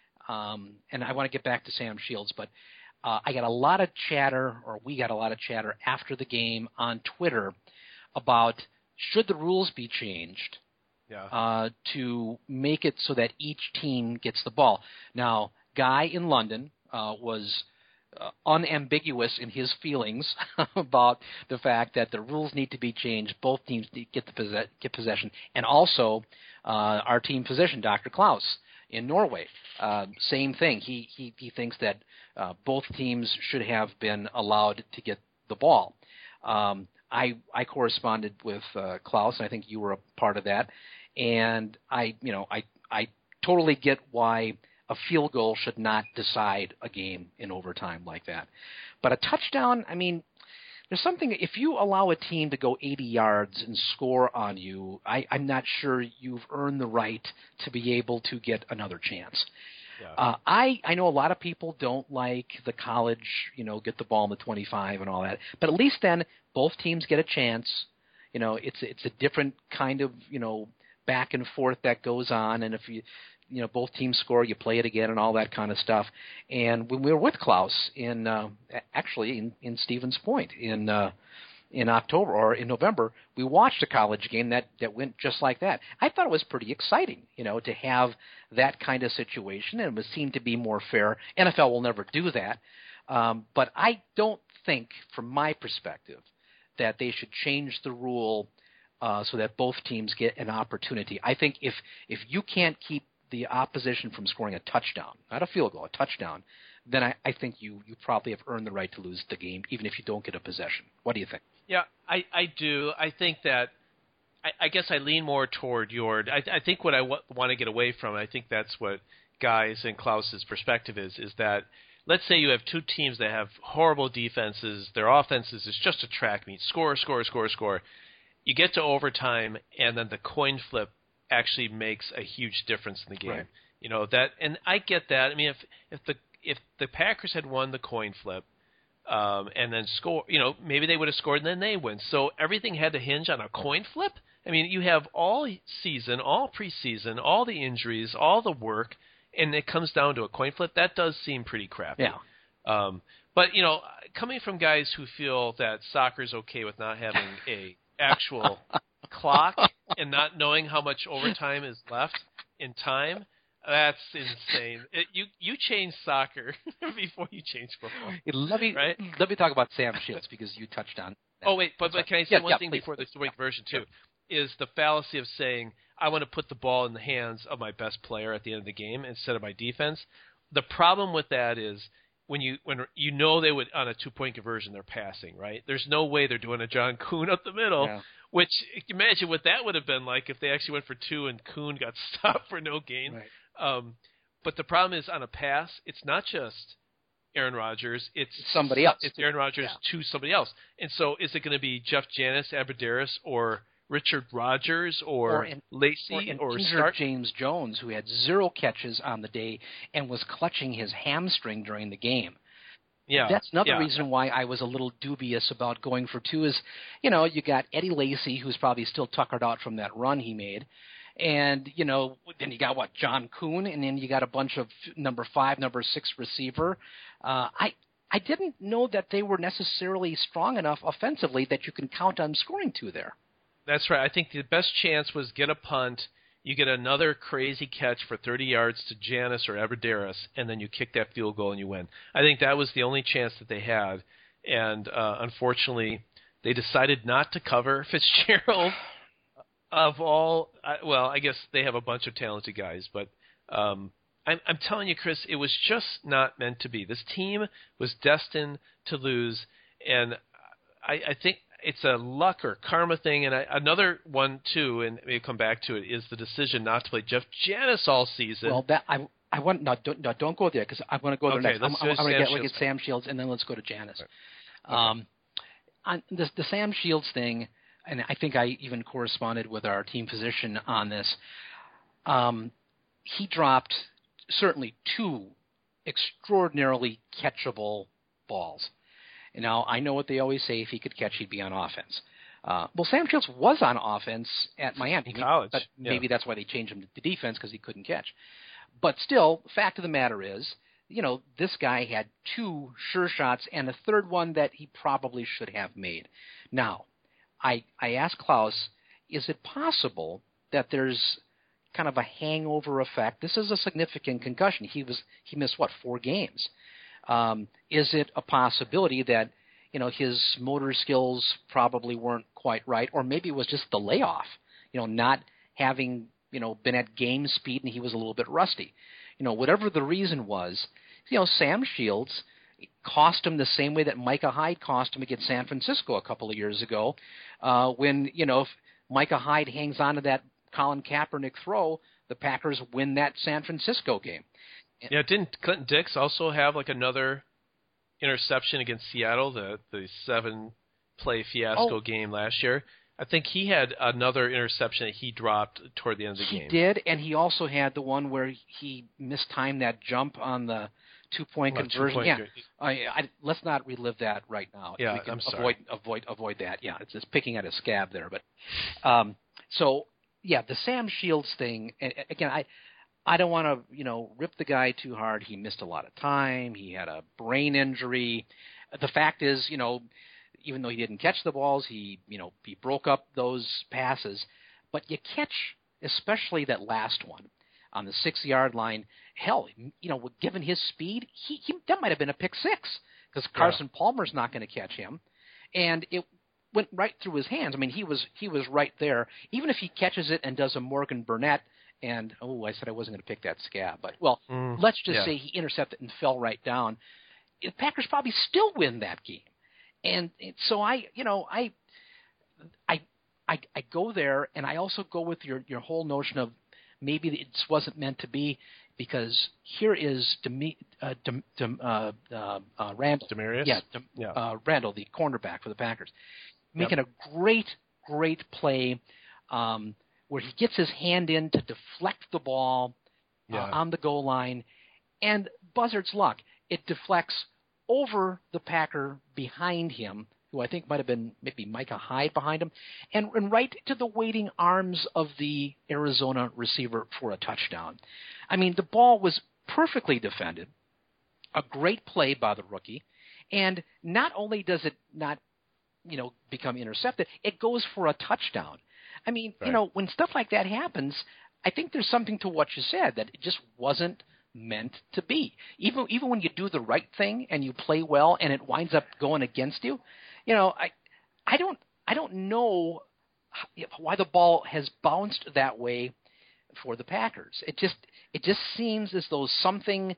um, and I want to get back to Sam Shields, but uh, I got a lot of chatter, or we got a lot of chatter after the game on Twitter about should the rules be changed yeah. uh, to make it so that each team gets the ball. Now, Guy in London uh, was uh, unambiguous in his feelings about the fact that the rules need to be changed. Both teams get the possess- get possession, and also uh, our team physician, Doctor Klaus in Norway, uh, same thing. He he he thinks that uh, both teams should have been allowed to get the ball. Um, I I corresponded with uh, Klaus, and I think you were a part of that. And I you know I I totally get why a field goal should not decide a game in overtime like that. But a touchdown, I mean, there's something, if you allow a team to go eighty yards and score on you, I, I'm not sure you've earned the right to be able to get another chance. Yeah. Uh, I, I know a lot of people don't like the college, you know, get the ball in the twenty-five and all that, but at least then both teams get a chance. You know, it's it's a different kind of, you know, back and forth that goes on, and if you you know, both teams score, you play it again and all that kind of stuff. And when we were with Klaus in, uh, actually in, in Stevens Point in, uh, in October or in November, we watched a college game that, that went just like that. I thought it was pretty exciting, you know, to have that kind of situation, and it was seemed to be more fair. N F L will never do that. Um, but I don't think, from my perspective, that they should change the rule uh, so that both teams get an opportunity. I think if if you can't keep the opposition from scoring a touchdown, not a field goal, a touchdown, then I, I think you, you probably have earned the right to lose the game, even if you don't get a possession. What do you think? Yeah, I, I do. I think that I, I guess I lean more toward your. I, I think what I w- want to get away from, I think that's what Guy's and Klaus's perspective is, is that let's say you have two teams that have horrible defenses, their offenses is just a track meet, score, score, score, score. You get to overtime, and then the coin flip actually makes a huge difference in the game. Right. You know that, and I get that. I mean, if if the if the Packers had won the coin flip, um, and then score, you know, maybe they would have scored and then they win. So everything had to hinge on a coin flip. I mean, you have all season, all preseason, all the injuries, all the work, and it comes down to a coin flip. That does seem pretty crappy. Yeah. Um, but, you know, coming from guys who feel that soccer is okay with not having a actual clock and not knowing how much overtime is left in time, that's insane. It, you you change soccer before you change football. Let me right? let me talk about Sam Shields because you touched on that. Oh, wait, but, but can I say yeah, one yeah, thing please, before please. the two-week version, too, is the fallacy of saying, I want to put the ball in the hands of my best player at the end of the game instead of my defense. The problem with that is when you when you know they would, on a two-point conversion, they're passing, right? There's no way they're doing a John Kuhn up the middle, Yeah. which, imagine what that would have been like if they actually went for two and Kuhn got stopped for no gain. Right. Um, but the problem is on a pass, it's not just Aaron Rodgers, it's Somebody else. It's Aaron Rodgers Yeah. to somebody else. And so is it going to be Jeff Janis, Abbrederis, or Richard Rodgers, or, Or an- Lacey, Or an or injured Stark? James Jones, who had zero catches on the day and was clutching his hamstring during the game. Yeah, That's another yeah. reason why I was a little dubious about going for two is, you know, you got Eddie Lacy, who's probably still tuckered out from that run he made. And, you know, then you got, what, John Kuhn, and then you got a bunch of number five, number six receiver. Uh, I I didn't know that they were necessarily strong enough offensively that you can count on scoring two there. That's right. I think the best chance was get a punt, you get another crazy catch for thirty yards to Janis or Abbrederis, and then you kick that field goal and you win. I think that was the only chance that they had, and uh, unfortunately, they decided not to cover Fitzgerald. Of all, I, well, I guess they have a bunch of talented guys, but um, I'm, I'm telling you, Chris, it was just not meant to be. This team was destined to lose, and I, I think it's a luck or karma thing. And I, another one too, and maybe come back to it, is the decision not to play Jeff Janis all season. Well, that I I want no don't no, don't go there because I want to go there Okay, next. let's I'm, do I'm, I'm going Sam to get look Shields. at Sam Shields and then let's go to Janis. Okay. Um, on the the Sam Shields thing, and I think I even corresponded with our team physician on this. Um, he dropped certainly two extraordinarily catchable balls. And now I know what they always say: if he could catch, he'd be on offense. Uh, well, Sam Shields was on offense at Miami. In college, but yeah. maybe that's why they changed him to defense because he couldn't catch. But still, fact of the matter is, you know, this guy had two sure shots and a third one that he probably should have made. Now, I I asked Klaus, is it possible that there's kind of a hangover effect? This is a significant concussion. He was he missed what four games. Um, is it a possibility that you know his motor skills probably weren't quite right, or maybe it was just the layoff? You know, not having you know been at game speed and he was a little bit rusty. You know, whatever the reason was, you know, Sam Shields cost him the same way that Micah Hyde cost him against San Francisco a couple of years ago, uh, when you know if Micah Hyde hangs on to that Colin Kaepernick throw, the Packers win that San Francisco game. Yeah, didn't Clinton Dix also have like another interception against Seattle, the the seven play fiasco Oh. game last year? I think he had another interception that he dropped toward the end of the He game. did, and he also had the one where he mistimed that jump on the two-point Oh, conversion. two-point yeah, conver- I, I, let's not relive that right now. Yeah, we can I'm sorry. avoid avoid avoid that. Yeah, it's just picking at a scab there. But um, so yeah, the Sam Shields thing. And again, I I don't want to you know rip the guy too hard. He missed a lot of time. He had a brain injury. The fact is, you know, even though he didn't catch the balls, he you know he broke up those passes. But you catch, especially that last one on the six-yard line. Hell, you know, given his speed, he, he that might have been a pick six because Carson yeah. Palmer's not going to catch him, and it went right through his hands. I mean, he was he was right there. Even if he catches it and does a Morgan Burnett, and oh, I said I wasn't going to pick that scab, but well, Mm, let's just yeah. say he intercepted and fell right down. The Packers probably still win that game, and it, so I, you know, I, I, I, I go there, and I also go with your your whole notion of maybe it just wasn't meant to be. Because here is Demi, uh, Dem, Dem, uh, uh, uh, Randall, Demarius? yeah, Dem, Yeah. Uh, Randall, the cornerback for the Packers, making Yep. a great, great play um, where he gets his hand in to deflect the ball Yeah. uh, on the goal line, and buzzard's luck, it deflects over the Packer behind him, who I think might have been maybe Micah Hyde behind him, and, and right to the waiting arms of the Arizona receiver for a touchdown. I mean, the ball was perfectly defended. a great play by the rookie, and not only does it not, you know, become intercepted, it goes for a touchdown. I mean, right. you know, when stuff like that happens, I think there's something to what you said, that it just wasn't meant to be. Even even when you do the right thing and you play well and it winds up going against you, you know, I I don't I don't know why the ball has bounced that way for the Packers. It just it just seems as though something.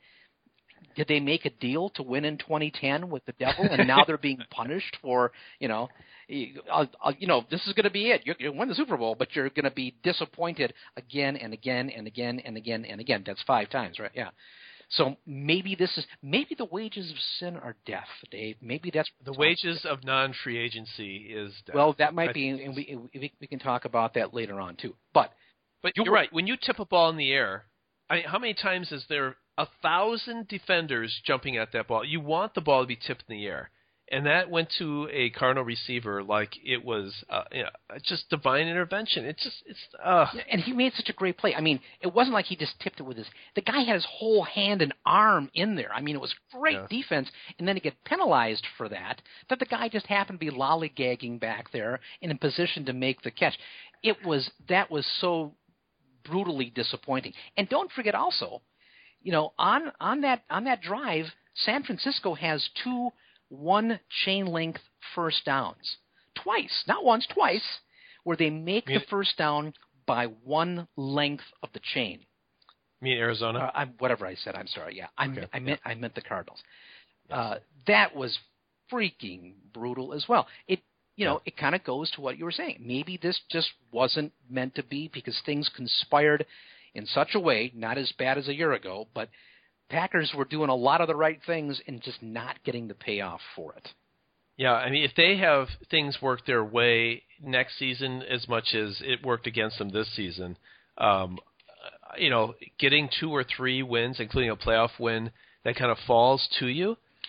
Did they make a deal to win in twenty ten with the devil, and now they're being punished for, you know, I'll, I'll, you know, this is going to be it. You're going to win the Super Bowl, but you're going to be disappointed again and again and again and again and again. That's five times, right? Yeah. So maybe this is maybe the wages of sin are death, Dave. Maybe that's the wages of non-free agency is death. Well, that might be, and we, we we can talk about that later on too. But but you're, you're right. When you tip a ball in the air, I mean, how many times is there a thousand defenders jumping at that ball? You want the ball to be tipped in the air. And that went to a Cardinal receiver like it was uh, you know, just divine intervention. It's just it's. Uh. And he made such a great play. I mean, it wasn't like he just tipped it with his. The guy had his whole hand and arm in there. I mean, it was great yeah. defense. And then to get penalized for that, that the guy just happened to be lollygagging back there and in position to make the catch. It was that was so brutally disappointing. And don't forget also, you know, on on that on that drive, San Francisco has two. One chain length first downs. Twice, not once, twice, where they make the first down by one length of the chain. You mean Arizona? Uh, I, whatever I said, I'm sorry. Yeah, I, okay. I meant I meant the Cardinals. Yes. Uh, that was freaking brutal as well. It you know, yeah. it kind of goes to what you were saying. Maybe this just wasn't meant to be because things conspired in such a way, not as bad as a year ago, but Packers were doing a lot of the right things and just not getting the payoff for it. Yeah, I mean, if they have things work their way next season as much as it worked against them this season, um, you know, getting two or three wins, including a playoff win, that kind of falls to you.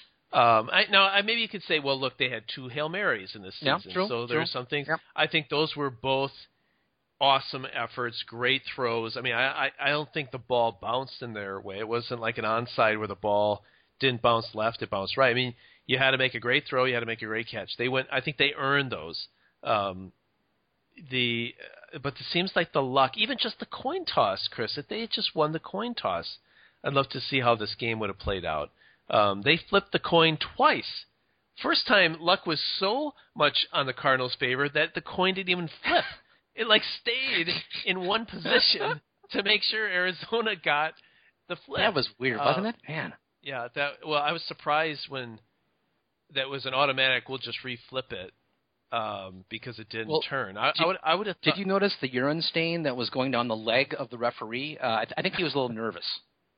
Um, I, now, I, maybe you could say, well, look, they had two Hail Marys in this season, yeah, true, so there's true. some things. Yep. I think those were both awesome efforts, great throws. I mean, I, I, I don't think the ball bounced in their way. It wasn't like an onside where the ball didn't bounce left, it bounced right. I mean, you had to make a great throw, you had to make a great catch. They went. I think they earned those. Um, the but it seems like the luck, even just the coin toss, Chris. If they had just won the coin toss, I'd love to see how this game would have played out. Um, they flipped the coin twice. First time, luck was so much on the Cardinals' favor that the coin didn't even flip. It, like, stayed in one position to make sure Arizona got the flip. That was weird, wasn't uh, it? Man. Yeah, that. Well, I was surprised when that was an automatic, we'll just reflip it um, because it didn't well, turn. I, did, I would, I would have Did you notice the urine stain that was going down the leg of the referee? Uh, I, I think he was a little nervous.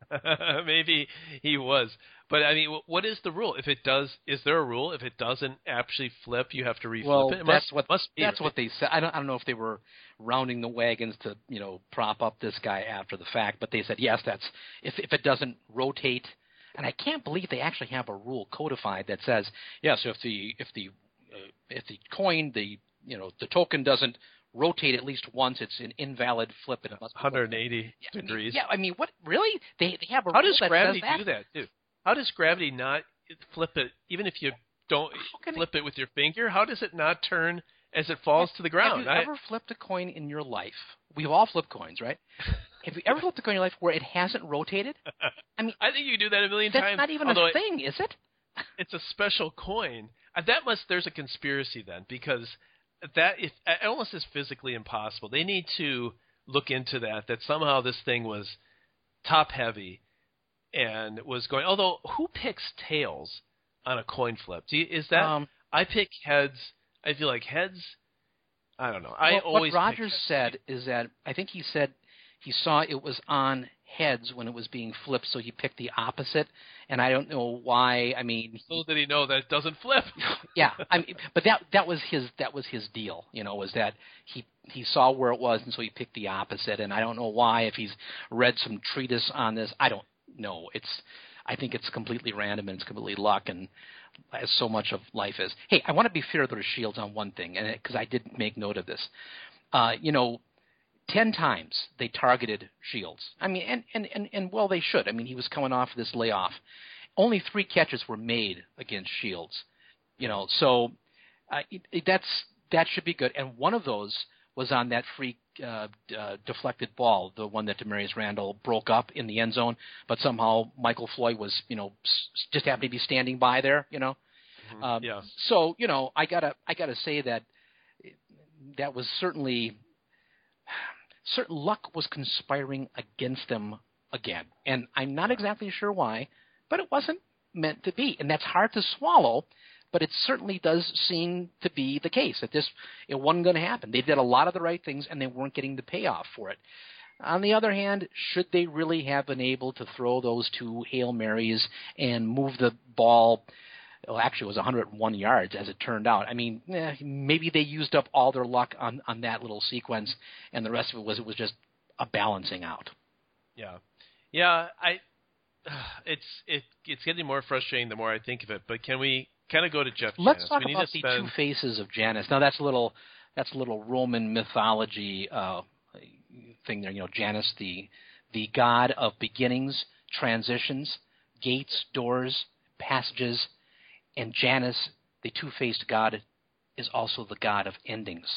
Maybe he was. But, I mean, what is the rule? If it does, is there a rule? If it doesn't actually flip, you have to reflip well, it? it that's must, what must be, that's right? what they said. I don't I don't know if they were rounding the wagons to, you know, prop up this guy after the fact, but they said yes, that's if if it doesn't rotate. And I can't believe they actually have a rule codified that says yes, if the if the uh, if the coin the you know the token doesn't rotate at least once, it's an invalid flip, and it must be one hundred eighty yeah, degrees. I mean, yeah, I mean, what really? They they have a How rule does that gravity says that? do that, too? How does gravity not flip it, even if you don't flip it? it with your finger? How does it not turn as it falls have, to the ground? Have you I, ever flipped a coin in your life? We've all flipped coins, right? Have you ever flipped a coin in your life where it hasn't rotated? I mean, I think you do that a million that's times. That's not even a thing, is it? It's a special coin. Uh, That must. There's a conspiracy then, because that is it almost is physically impossible. They need to look into that. That somehow this thing was top heavy and was going. Although, who picks tails on a coin flip? Do you, is that Um, I pick heads? I feel like heads. I don't know. I well, always what pick Rogers heads. said is that I think he said he saw it was on heads when it was being flipped, so he picked the opposite. And I don't know why. I mean, Little did he know that it doesn't flip. yeah. I mean, but that that was his that was his deal. You know, was that he he saw where it was, and so he picked the opposite. And I don't know why. If he's read some treatise on this, I don't know. It's I think it's completely random and it's completely luck, and as so much of life is. Hey, I want to be fair to the Shields on one thing, and because I did make note of this. Uh, you know, ten times they targeted Shields. I mean, and, and, and, and well, they should. I mean, he was coming off this layoff. only three catches were made against Shields. You know, so uh, it, it, that's that should be good. And one of those was on that free uh, uh, deflected ball, the one that Demarius Randall broke up in the end zone, but somehow Michael Floyd was, you know, s- just happened to be standing by there, you know. Mm-hmm. Um, yeah. So, you know, I gotta I gotta say that that was certainly certain luck was conspiring against them again, and I'm not exactly sure why, but it wasn't meant to be, and that's hard to swallow. But it certainly does seem to be the case that this it wasn't going to happen. They did a lot of the right things, and they weren't getting the payoff for it. On the other hand, should they really have been able to throw those two Hail Marys and move the ball? Well, actually, it was one hundred one yards, as it turned out. I mean, eh, maybe they used up all their luck on, on that little sequence, and the rest of it was it was just a balancing out. Yeah, yeah. I it's it it's getting more frustrating the more I think of it. But can we kind of go to Jeff Let's Janis? talk we need about to the spend... two faces of Janis. Now that's a little that's a little Roman mythology uh, thing there. You know, Janus, the the god of beginnings, transitions, gates, doors, passages, and Janus, the two-faced god, is also the god of endings.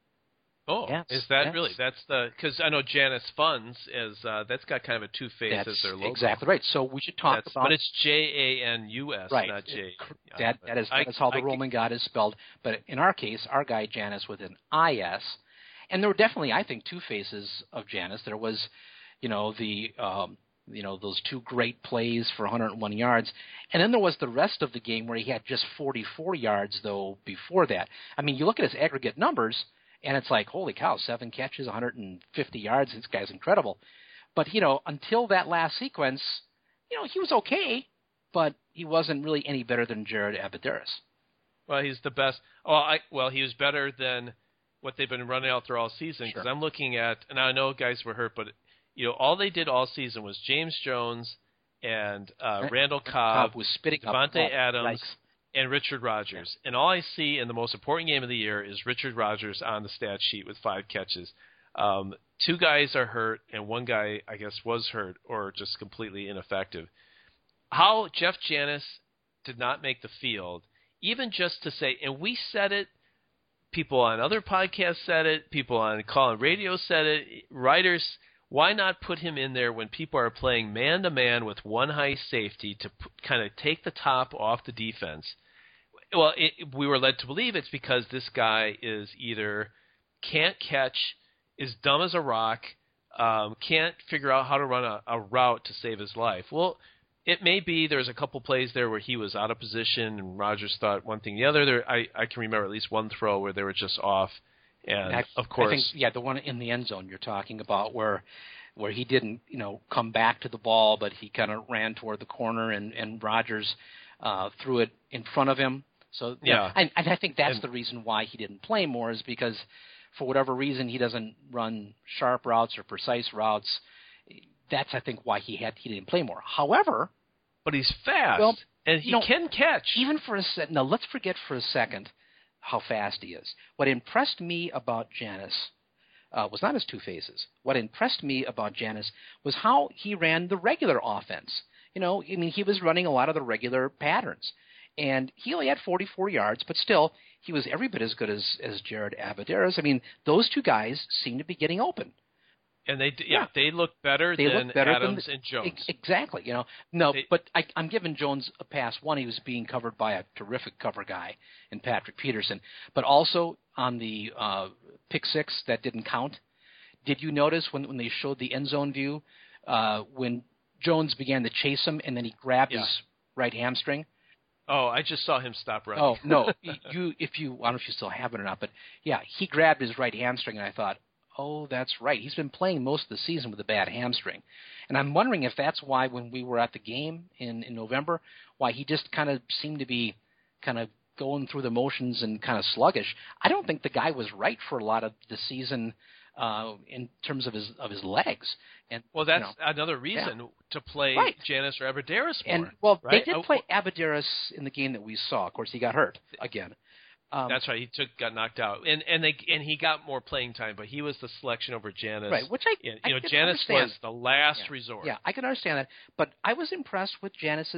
Oh, yes, is that yes. really? That's the because I know Janus Funds is uh, that's got kind of a two face That's as their logo. exactly right. So we should talk That's, about. but it's J A N U S, right. not J. That that is that is how the I, Roman god is spelled. But in our case, our guy Janus with an I S, and there were definitely, I think, two faces of Janus. There was, you know, the um, you know those two great plays for one hundred one yards, and then there was the rest of the game where he had just forty-four yards though before that. I mean, you look at his aggregate numbers. And it's like, holy cow, seven catches, one hundred fifty yards. This guy's incredible. But, you know, until that last sequence, you know, he was okay, but he wasn't really any better than Jared Abbrederis. Well, he's the best. Oh, I well, he was better than what they've been running out through all season. Because Sure. I'm looking at, and I know guys were hurt, but you know, all they did all season was James Jones and uh, Randall Cobb, Cobb was spitting up Devontae ball. Adams, Yikes. and Richard Rodgers. And all I see in the most important game of the year is Richard Rodgers on the stat sheet with five catches. Um, two guys are hurt, and one guy, I guess, was hurt or just completely ineffective. How Jeff Janis did not make the field, even just to say, and we said it, people on other podcasts said it, people on call and radio said it, writers, why not put him in there when people are playing man-to-man with one high safety to p- kind of take the top off the defense? Well, it, we were led to believe it's because this guy is either can't catch, is dumb as a rock, um, can't figure out how to run a, a route to save his life. Well, it may be there's a couple plays there where he was out of position and Rodgers thought one thing the other. There, I, I can remember at least one throw where they were just off. And, I, of course, I think, yeah, the one in the end zone you're talking about where where he didn't, you know, come back to the ball, but he kind of ran toward the corner and, and Rodgers uh, threw it in front of him. So, yeah, yeah. and, and I think that's and, the reason why he didn't play more is because for whatever reason he doesn't run sharp routes or precise routes. That's, I think, why he had he didn't play more. However, but he's fast, well, and he you know, can catch. Even for a second, now let's forget for a second how fast he is. What impressed me about Janis uh, was not his two faces. What impressed me about Janis was how he ran the regular offense. You know, I mean, he was running a lot of the regular patterns. And he only had forty-four yards, but still, he was every bit as good as, as Jared Abbrederis. I mean, those two guys seem to be getting open. And they, yeah, yeah. they look better they than look better Adams than, and Jones. Exactly. You know, no, they, but I, I'm giving Jones a pass. One, he was being covered by a terrific cover guy in Patrick Peterson, but also on the uh, pick six that didn't count. Did you notice when when they showed the end zone view uh, when Jones began to chase him and then he grabbed yeah. his right hamstring? Oh, I just saw him stop running. Oh no, you if you I don't know if you still have it or not, but yeah, he grabbed his right hamstring and I thought, oh, that's right. He's been playing most of the season with a bad hamstring. And I'm wondering if that's why when we were at the game in, in November, why he just kind of seemed to be kind of going through the motions and kind of sluggish. I don't think the guy was right for a lot of the season uh, in terms of his of his legs. And well, that's you know, another reason yeah. to play right. Janis or Abbrederis more. And, well, right? they did play Abbrederis in the game that we saw. Of course, he got hurt again. Um, That's right. He took got knocked out, and and they and he got more playing time, but he was the selection over Janis. Right, which I, you know, I Janis understand. was the last yeah. resort. Yeah, I can understand that, but I was impressed with Janis's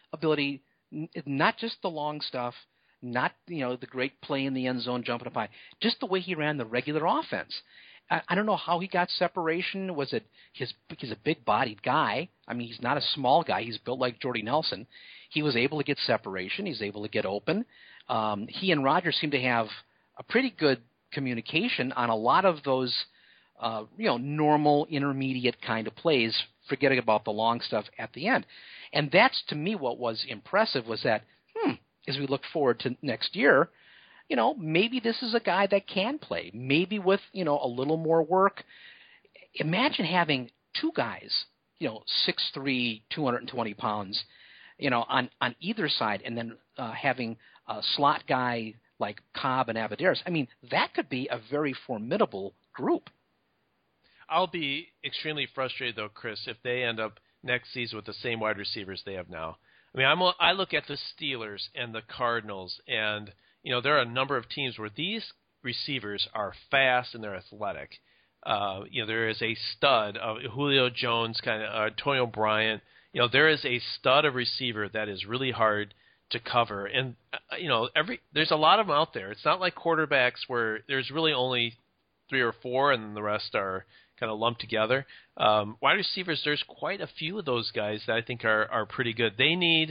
ability, n- not just the long stuff, not, you know, the great play in the end zone, jumping up high, just the way he ran the regular offense. I, I don't know how he got separation. Was it his? He's a big-bodied guy. I mean, he's not a small guy. He's built like Jordy Nelson. He was able to get separation. He's able to get open. Um, he and Rodgers seem to have a pretty good communication on a lot of those, uh, you know, normal intermediate kind of plays, forgetting about the long stuff at the end. And that's, to me, what was impressive was that, hmm, as we look forward to next year, you know, maybe this is a guy that can play. Maybe with, you know, a little more work. Imagine having two guys, you know, six three, two hundred twenty pounds, you know, on, on either side, and then uh, having a slot guy like Cobb and Abadaris. I mean, that could be a very formidable group. I'll be extremely frustrated, though, Chris, if they end up next season with the same wide receivers they have now. I mean, I'm, I look at the Steelers and the Cardinals, and, you know, there are a number of teams where these receivers are fast and they're athletic. Uh, you know, there is a stud of Julio Jones, kind of uh, Antonio Bryant. You know, there is a stud of receiver that is really hard to cover. And, uh, you know, every there's a lot of them out there. It's not like quarterbacks where there's really only three or four and the rest are kind of lumped together. Um, wide receivers, there's quite a few of those guys that I think are, are pretty good. They need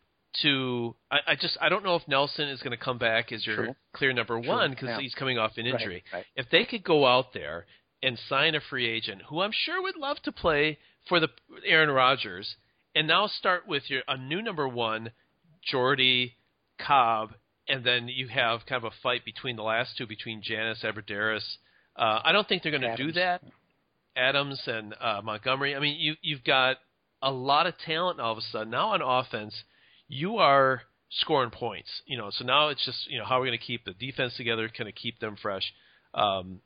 to I, – I just I don't know if Nelson is going to come back as your True. clear number True. one because Yeah. he's coming off an injury. Right, right. If they could go out there and sign a free agent who I'm sure would love to play for the Aaron Rodgers and now start with your a new number one, Jordy, Cobb, and then you have kind of a fight between the last two, between Janis, Abadaris. Uh, I don't think they're going to do that. Adams and uh, Montgomery. I mean, you, you've got a lot of talent all of a sudden. Now on offense, you are scoring points. You know, so now it's just, you know, how are we going to keep the defense together, kind of keep them fresh. Um,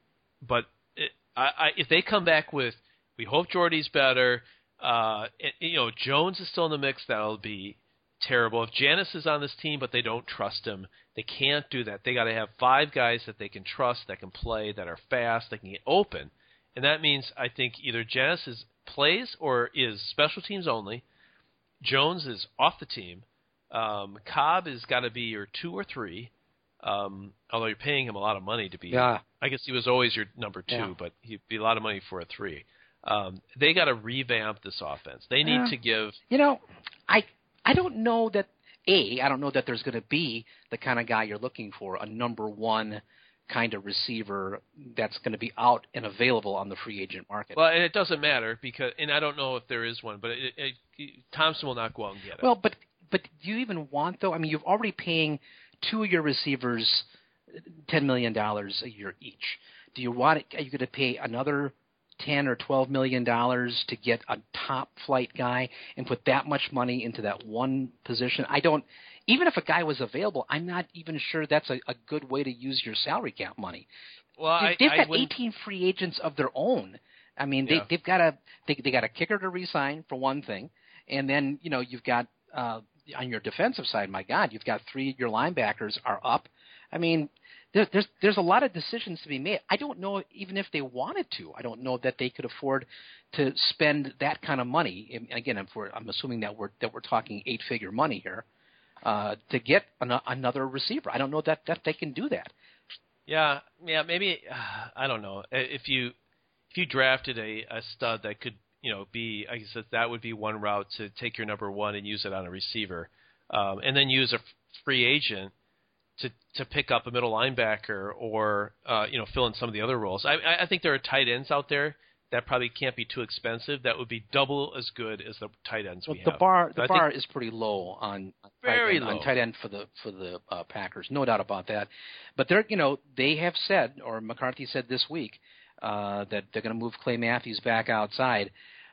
but it, I, I, if they come back with, we hope Jordy's better, uh, and, you know, Jones is still in the mix, that'll be terrible. If Janis is on this team but they don't trust him, they can't do that. They got to have five guys that they can trust, that can play, that are fast, that can get open. And that means I think either Janis is plays or is special teams only. Jones is off the team. Um, Cobb has got to be your two or three, um, although you're paying him a lot of money to be. Yeah. I guess he was always your number two, Yeah. but he'd be a lot of money for a three. Um, they got to revamp this offense. They need Yeah. to give. You know, I I don't know that A, I don't know that there's going to be the kind of guy you're looking for, a number one kind of receiver that's going to be out and available on the free agent market. Well, and it doesn't matter because, and I don't know if there is one, but it, it, it, Thompson will not go out and get it. Well, but but do you even want though? I mean, you're already paying two of your receivers ten million dollars a year each. Do you want? Are you going to pay another ten or twelve million dollars to get a top flight guy and put that much money into that one position? I don't. Even if a guy was available, I'm not even sure that's a, a good way to use your salary cap money. Well, They, I, they've I got wouldn't- eighteen free agents of their own. I mean, they, Yeah. they've got a they, they got a kicker to re-sign for one thing, and then you know you've got uh, on your defensive side. My God, you've got three of your linebackers are up. I mean, there, there's there's a lot of decisions to be made. I don't know even if they wanted to. I don't know that they could afford to spend that kind of money. And again, if we're, I'm assuming that we're that we're talking eight-figure money here uh, to get an, another receiver. I don't know that, that they can do that. Yeah, yeah, maybe uh, I don't know. If you if you drafted a, a stud that could, you know, be, I guess that, that would be one route to take your number one and use it on a receiver, um, and then use a free agent to to pick up a middle linebacker or uh, you know, fill in some of the other roles. I I think there are tight ends out there that probably can't be too expensive. That would be double as good as the tight ends Well, we the have. bar the So I bar think, is pretty low on on Very tight end, low. on tight end for the for the uh, Packers, no doubt about that. But they're you know they have said, or McCarthy said this week, uh, that they're going to move Clay Matthews back outside.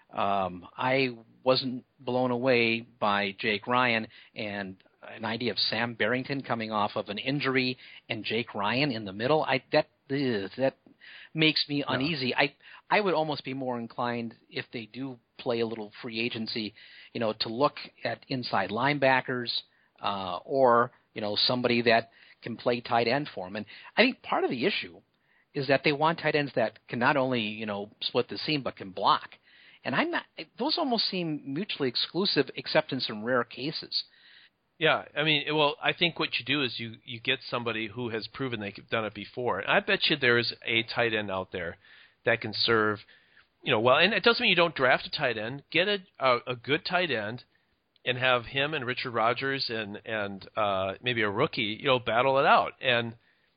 Um, I wasn't blown away by Jake Ryan and an idea of Sam Barrington coming off of an injury and Jake Ryan in the middle. I that ugh, that makes me uneasy. I I would almost be more inclined if they do play a little free agency, you know, to look at inside linebackers uh, or you know somebody that can play tight end for them. And I think part of the issue is that they want tight ends that can not only you know split the seam but can block. And I'm not. Those almost seem mutually exclusive, except in some rare cases. Yeah, I mean, well, I think what you do is you, you get somebody who has proven they've done it before. And I bet you there is a tight end out there that can serve, you know, well. And it doesn't mean you don't draft a tight end. Get a a, a good tight end, and have him and Richard Rodgers and and uh, maybe a rookie, you know, battle it out. And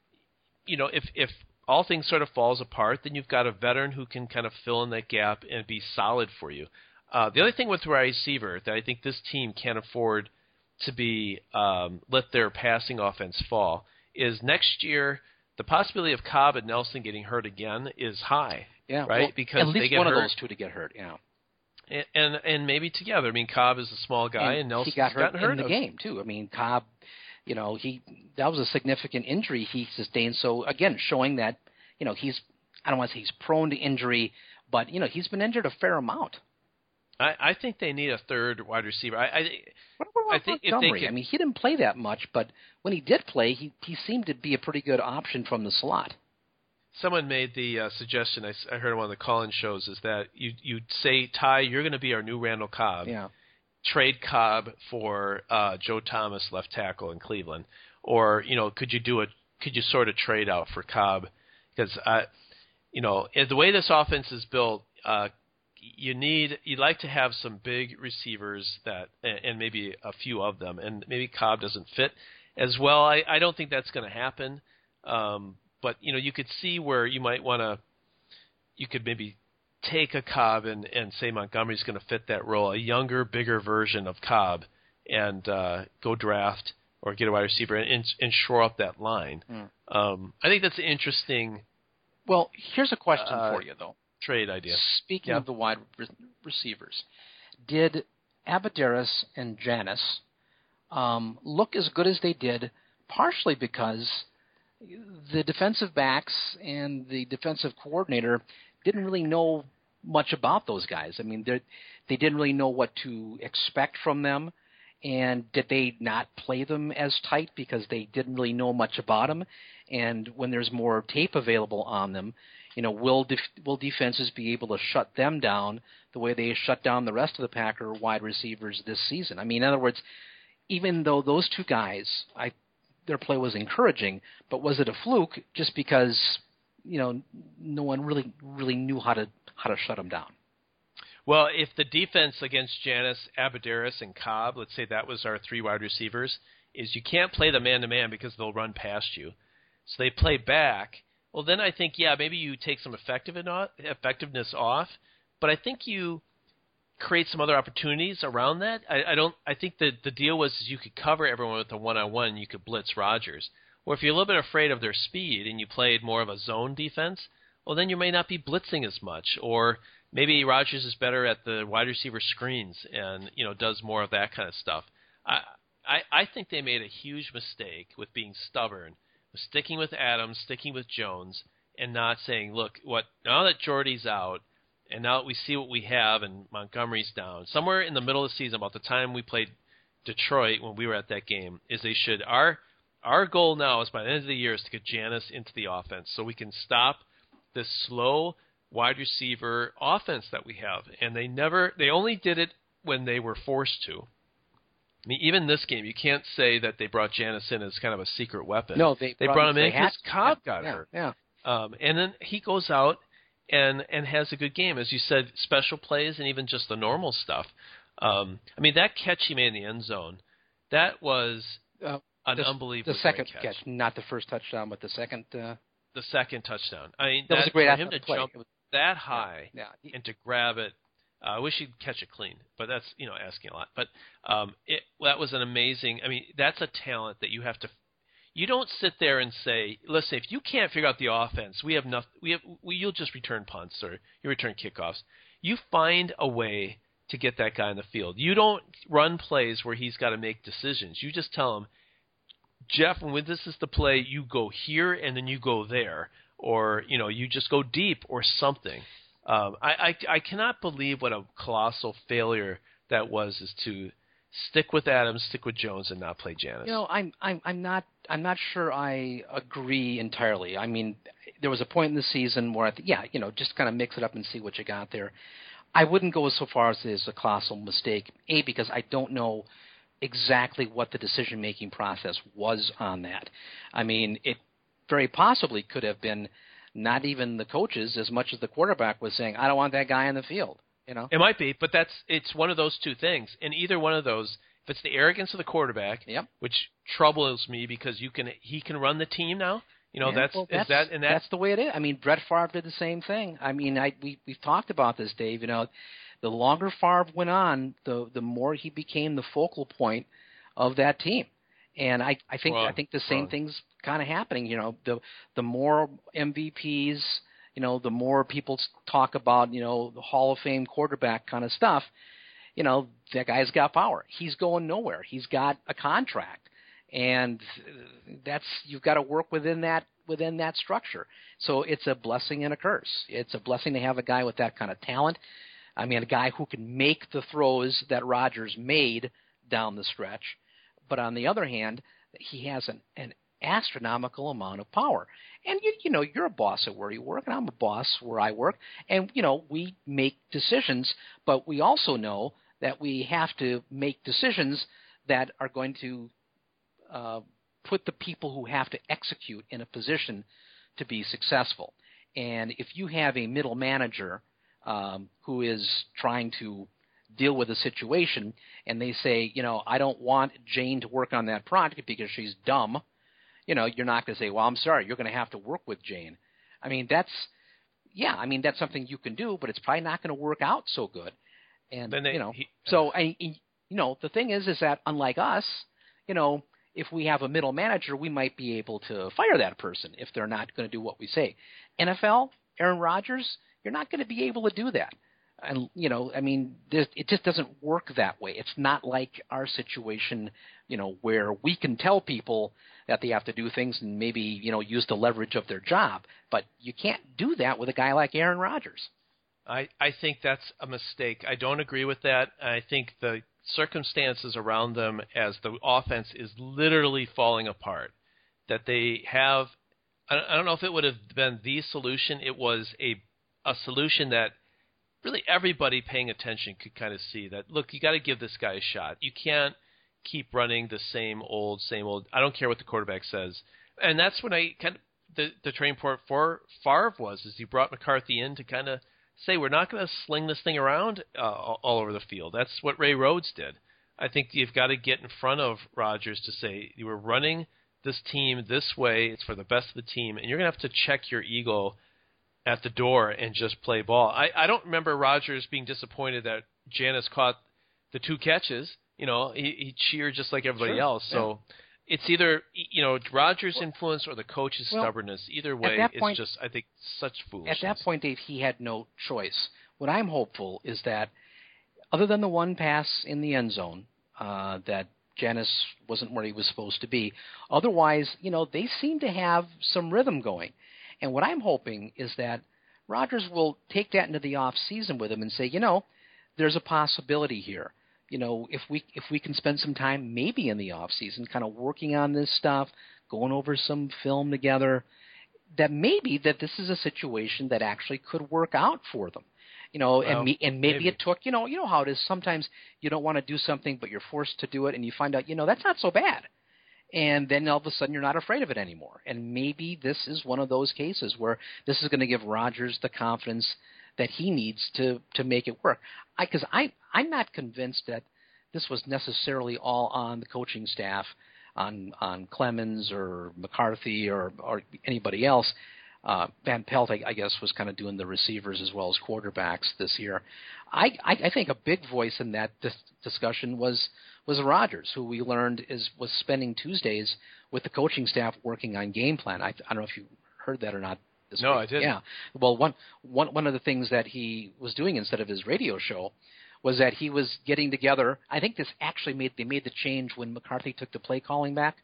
you know, if if all things sort of falls apart, then you've got a veteran who can kind of fill in that gap and be solid for you. Uh, the other thing with wide receiver that I think this team can't afford to be um, let their passing offense fall is next year the possibility of Cobb and Nelson getting hurt again is high. Yeah, right. Well, because at least they get one hurt. of those two to get hurt. Yeah, and and, and maybe together. I mean, Cobb is a small guy, and, and Nelson's he got hurt, hurt in the game too. I mean, Cobb, you know, he that was a significant injury he sustained. So again, showing that you know he's I don't want to say he's prone to injury, but you know he's been injured a fair amount. I, I think they need a third wide receiver. I I, what about I think if Montgomery? they could, I mean, he didn't play that much, but when he did play, he he seemed to be a pretty good option from the slot. Someone made the uh, suggestion, I, I heard on one of the call-in shows, is that you you say, Ty, you're going to be our new Randall Cobb. Yeah. Trade Cobb for uh, Joe Thomas, left tackle in Cleveland, or you know, could you do a could you sort of trade out for Cobb? Because uh, you know, the way this offense is built, uh, you need you'd like to have some big receivers that, and maybe a few of them, and maybe Cobb doesn't fit as well. I, I don't think that's going to happen. Um, But, you know, you could see where you might want to – you could maybe take a Cobb and, and say Montgomery's going to fit that role, a younger, bigger version of Cobb, and uh, go draft or get a wide receiver and, and shore up that line. Mm. Um, I think that's an interesting – Well, here's a question uh, for you, though. Trade idea. Speaking yeah. of the wide re- receivers, did Abadaris and Janis um, look as good as they did partially because – the defensive backs and the defensive coordinator didn't really know much about those guys. I mean, they they didn't really know what to expect from them, and did they not play them as tight because they didn't really know much about them? And when there's more tape available on them, you know, will def- will defenses be able to shut them down the way they shut down the rest of the Packer wide receivers this season? I mean, in other words, even though those two guys, I their play was encouraging, but was it a fluke just because, you know, no one really really knew how to how to shut them down? Well, if the defense against Janis, Abadaris, and Cobb, let's say that was our three wide receivers, is you can't play the man-to-man because they'll run past you. So they play back. Well, then I think, yeah, maybe you take some effectiveness off, but I think you create some other opportunities around that. I, I don't. I think that the deal was you could cover everyone with a one-on-one, and you could blitz Rodgers. Or if you're a little bit afraid of their speed and you played more of a zone defense, well, then you may not be blitzing as much. Or maybe Rodgers is better at the wide receiver screens and you know does more of that kind of stuff. I I, I think they made a huge mistake with being stubborn, with sticking with Adams, sticking with Jones, and not saying, look, what now that Jordy's out. And now that we see what we have and Montgomery's down, somewhere in the middle of the season, about the time we played Detroit when we were at that game, is they should our our goal now is by the end of the year is to get Janis into the offense so we can stop this slow wide receiver offense that we have. And they never they only did it when they were forced to. I mean, even this game, you can't say that they brought Janis in as kind of a secret weapon. No, they, they brought, brought him in because Cobb got yeah, hurt. Yeah. Um, and then he goes out and and has a good game. As you said, special plays and even just the normal stuff. Um, I mean, that catch he made in the end zone, that was uh, an the, unbelievable The second catch. catch, not the first touchdown, but the second. Uh, the second touchdown. I mean, that, that was a great for him to play. jump Was, that high yeah, yeah. and to grab it. Uh, I wish he'd catch it clean, but that's you know asking a lot. But um, it that was an amazing. I mean, that's a talent that you have to. You don't sit there and say, "Listen, if you can't figure out the offense, we have nothing. We have we, you'll just return punts or you return kickoffs." You find a way to get that guy in the field. You don't run plays where he's got to make decisions. You just tell him, "Jeff, when this is the play, you go here and then you go there, or you know, you just go deep or something." Um, I, I I cannot believe what a colossal failure that was, is to stick with Adams, stick with Jones, and not play Janis. You know, I'm I'm I'm not I'm not sure I agree entirely. I mean, there was a point in the season where I th- yeah, you know, just kind of mix it up and see what you got there. I wouldn't go so far as it's a colossal mistake, A, because I don't know exactly what the decision-making process was on that. I mean, it very possibly could have been not even the coaches as much as the quarterback was saying, I don't want that guy on the field. You know, it might be, but that's it's one of those two things. And either one of those, if it's the arrogance of the quarterback, yep. which troubles me because you can he can run the team now. You know, yeah, that's, well, that's is that and that, that's the way it is. I mean, Brett Favre did the same thing. I mean, I we we've talked about this, Dave. You know, the longer Favre went on, the the more he became the focal point of that team. And I, I think wrong, I think the same wrong. thing's kind of happening. You know, the the more M V Ps, you know, the more people talk about, you know, the Hall of Fame quarterback kind of stuff. You know, that guy's got power. He's going nowhere. He's got a contract, and that's you've got to work within that within that structure. So it's a blessing and a curse. It's a blessing to have a guy with that kind of talent. I mean, a guy who can make the throws that Rodgers made down the stretch. But on the other hand, he has an, an astronomical amount of power. And, you, you know, you're a boss at where you work, and I'm a boss where I work. And, you know, we make decisions, but we also know that we have to make decisions that are going to uh, put the people who have to execute in a position to be successful. And if you have a middle manager um, who is trying to deal with a situation, and they say, you know, I don't want Jane to work on that project because she's dumb, you know, you're not going to say, well, I'm sorry, you're going to have to work with Jane. I mean, that's, yeah, I mean, that's something you can do, but it's probably not going to work out so good. And, they, you know, he, so, I, you know, the thing is, is that unlike us, you know, if we have a middle manager, we might be able to fire that person if they're not going to do what we say. N F L, Aaron Rodgers, you're not going to be able to do that. And, you know, I mean, it just doesn't work that way. It's not like our situation, you know, where we can tell people that they have to do things and maybe, you know, use the leverage of their job. But you can't do that with a guy like Aaron Rodgers. I, I think that's a mistake. I don't agree with that. I think the circumstances around them as the offense is literally falling apart, that they have – I don't know if it would have been the solution. It was a a solution that really everybody paying attention could kind of see that, look, you got to give this guy a shot. You can't keep running the same old, same old – I don't care what the quarterback says. And that's when I kind of – the, the training point for Favre was is he brought McCarthy in to kind of – say we're not going to sling this thing around uh, all over the field. That's what Ray Rhodes did. I think you've got to get in front of Rodgers to say, you were running this team this way, it's for the best of the team, and you're going to have to check your ego at the door and just play ball. I, I don't remember Rodgers being disappointed that Janis caught the two catches. You know, he, he cheered just like everybody sure. else. So yeah. It's either, you know, Rodgers' influence or the coach's well, stubbornness. Either way, point, it's just, I think, such foolishness. At that point, Dave, he had no choice. What I'm hopeful is that, other than the one pass in the end zone, uh, that Janis wasn't where he was supposed to be, otherwise, you know, they seem to have some rhythm going. And what I'm hoping is that Rodgers will take that into the off season with him and say, you know, there's a possibility here. You know, if we if we can spend some time maybe in the off season kind of working on this stuff, going over some film together, that maybe that this is a situation that actually could work out for them. You know, well, and me, and maybe, maybe it took, you know, you know how it is. Sometimes you don't want to do something, but you're forced to do it, and you find out, you know, that's not so bad. And then all of a sudden you're not afraid of it anymore. And maybe this is one of those cases where this is going to give Rodgers the confidence that he needs to, to make it work. Because I, I, I'm not convinced that this was necessarily all on the coaching staff, on on Clemens or McCarthy or, or anybody else. Uh, Van Pelt, I, I guess, was kind of doing the receivers as well as quarterbacks this year. I, I, I think a big voice in that dis- discussion was was Rodgers, who we learned is was spending Tuesdays with the coaching staff working on game plan. I, I don't know if you heard that or not. This no, week. I didn't. Yeah. Well, one, one, one of the things that he was doing instead of his radio show was that he was getting together. I think this actually made they made the change when McCarthy took the play calling back.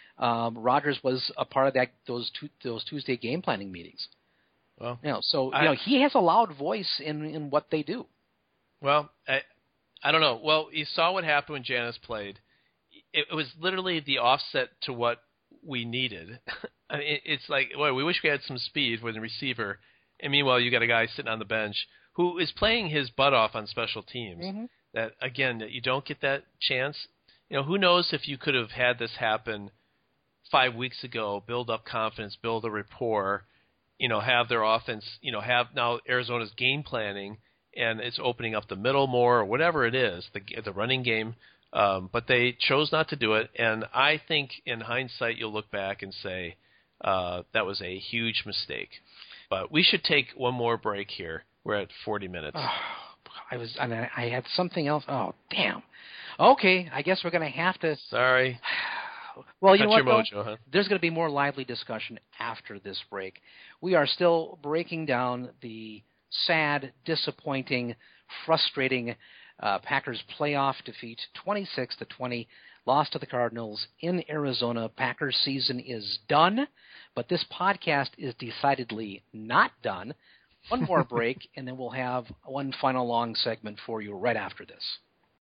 Um, Rodgers was a part of that those two, those Tuesday game planning meetings. Well, you know, so I, you know he has a loud voice in, in what they do. Well, I, I don't know. Well, you saw what happened when Janis played. It, it was literally the offset to what we needed. I mean, it's like, well, we wish we had some speed with the receiver, and meanwhile you got a guy sitting on the bench who is playing his butt off on special teams. Mm-hmm. That again, that you don't get that chance. You know, who knows if you could have had this happen five weeks ago, build up confidence, build a rapport, you know, have their offense, you know, have now Arizona's game planning, and it's opening up the middle more or whatever it is, the the running game. Um, but they chose not to do it, and I think in hindsight you'll look back and say uh, that was a huge mistake. But we should take one more break here. We're at forty minutes. Oh, I was, and I, I had something else. Oh, damn. Okay, I guess we're going to have to. Sorry. Well, you Cut know what, your mojo, huh? There's going to be more lively discussion after this break. We are still breaking down the sad, disappointing, frustrating uh, Packers playoff defeat, twenty-six to twenty, loss to the Cardinals in Arizona. Packers season is done, but this podcast is decidedly not done. One more break, and then we'll have one final long segment for you right after this.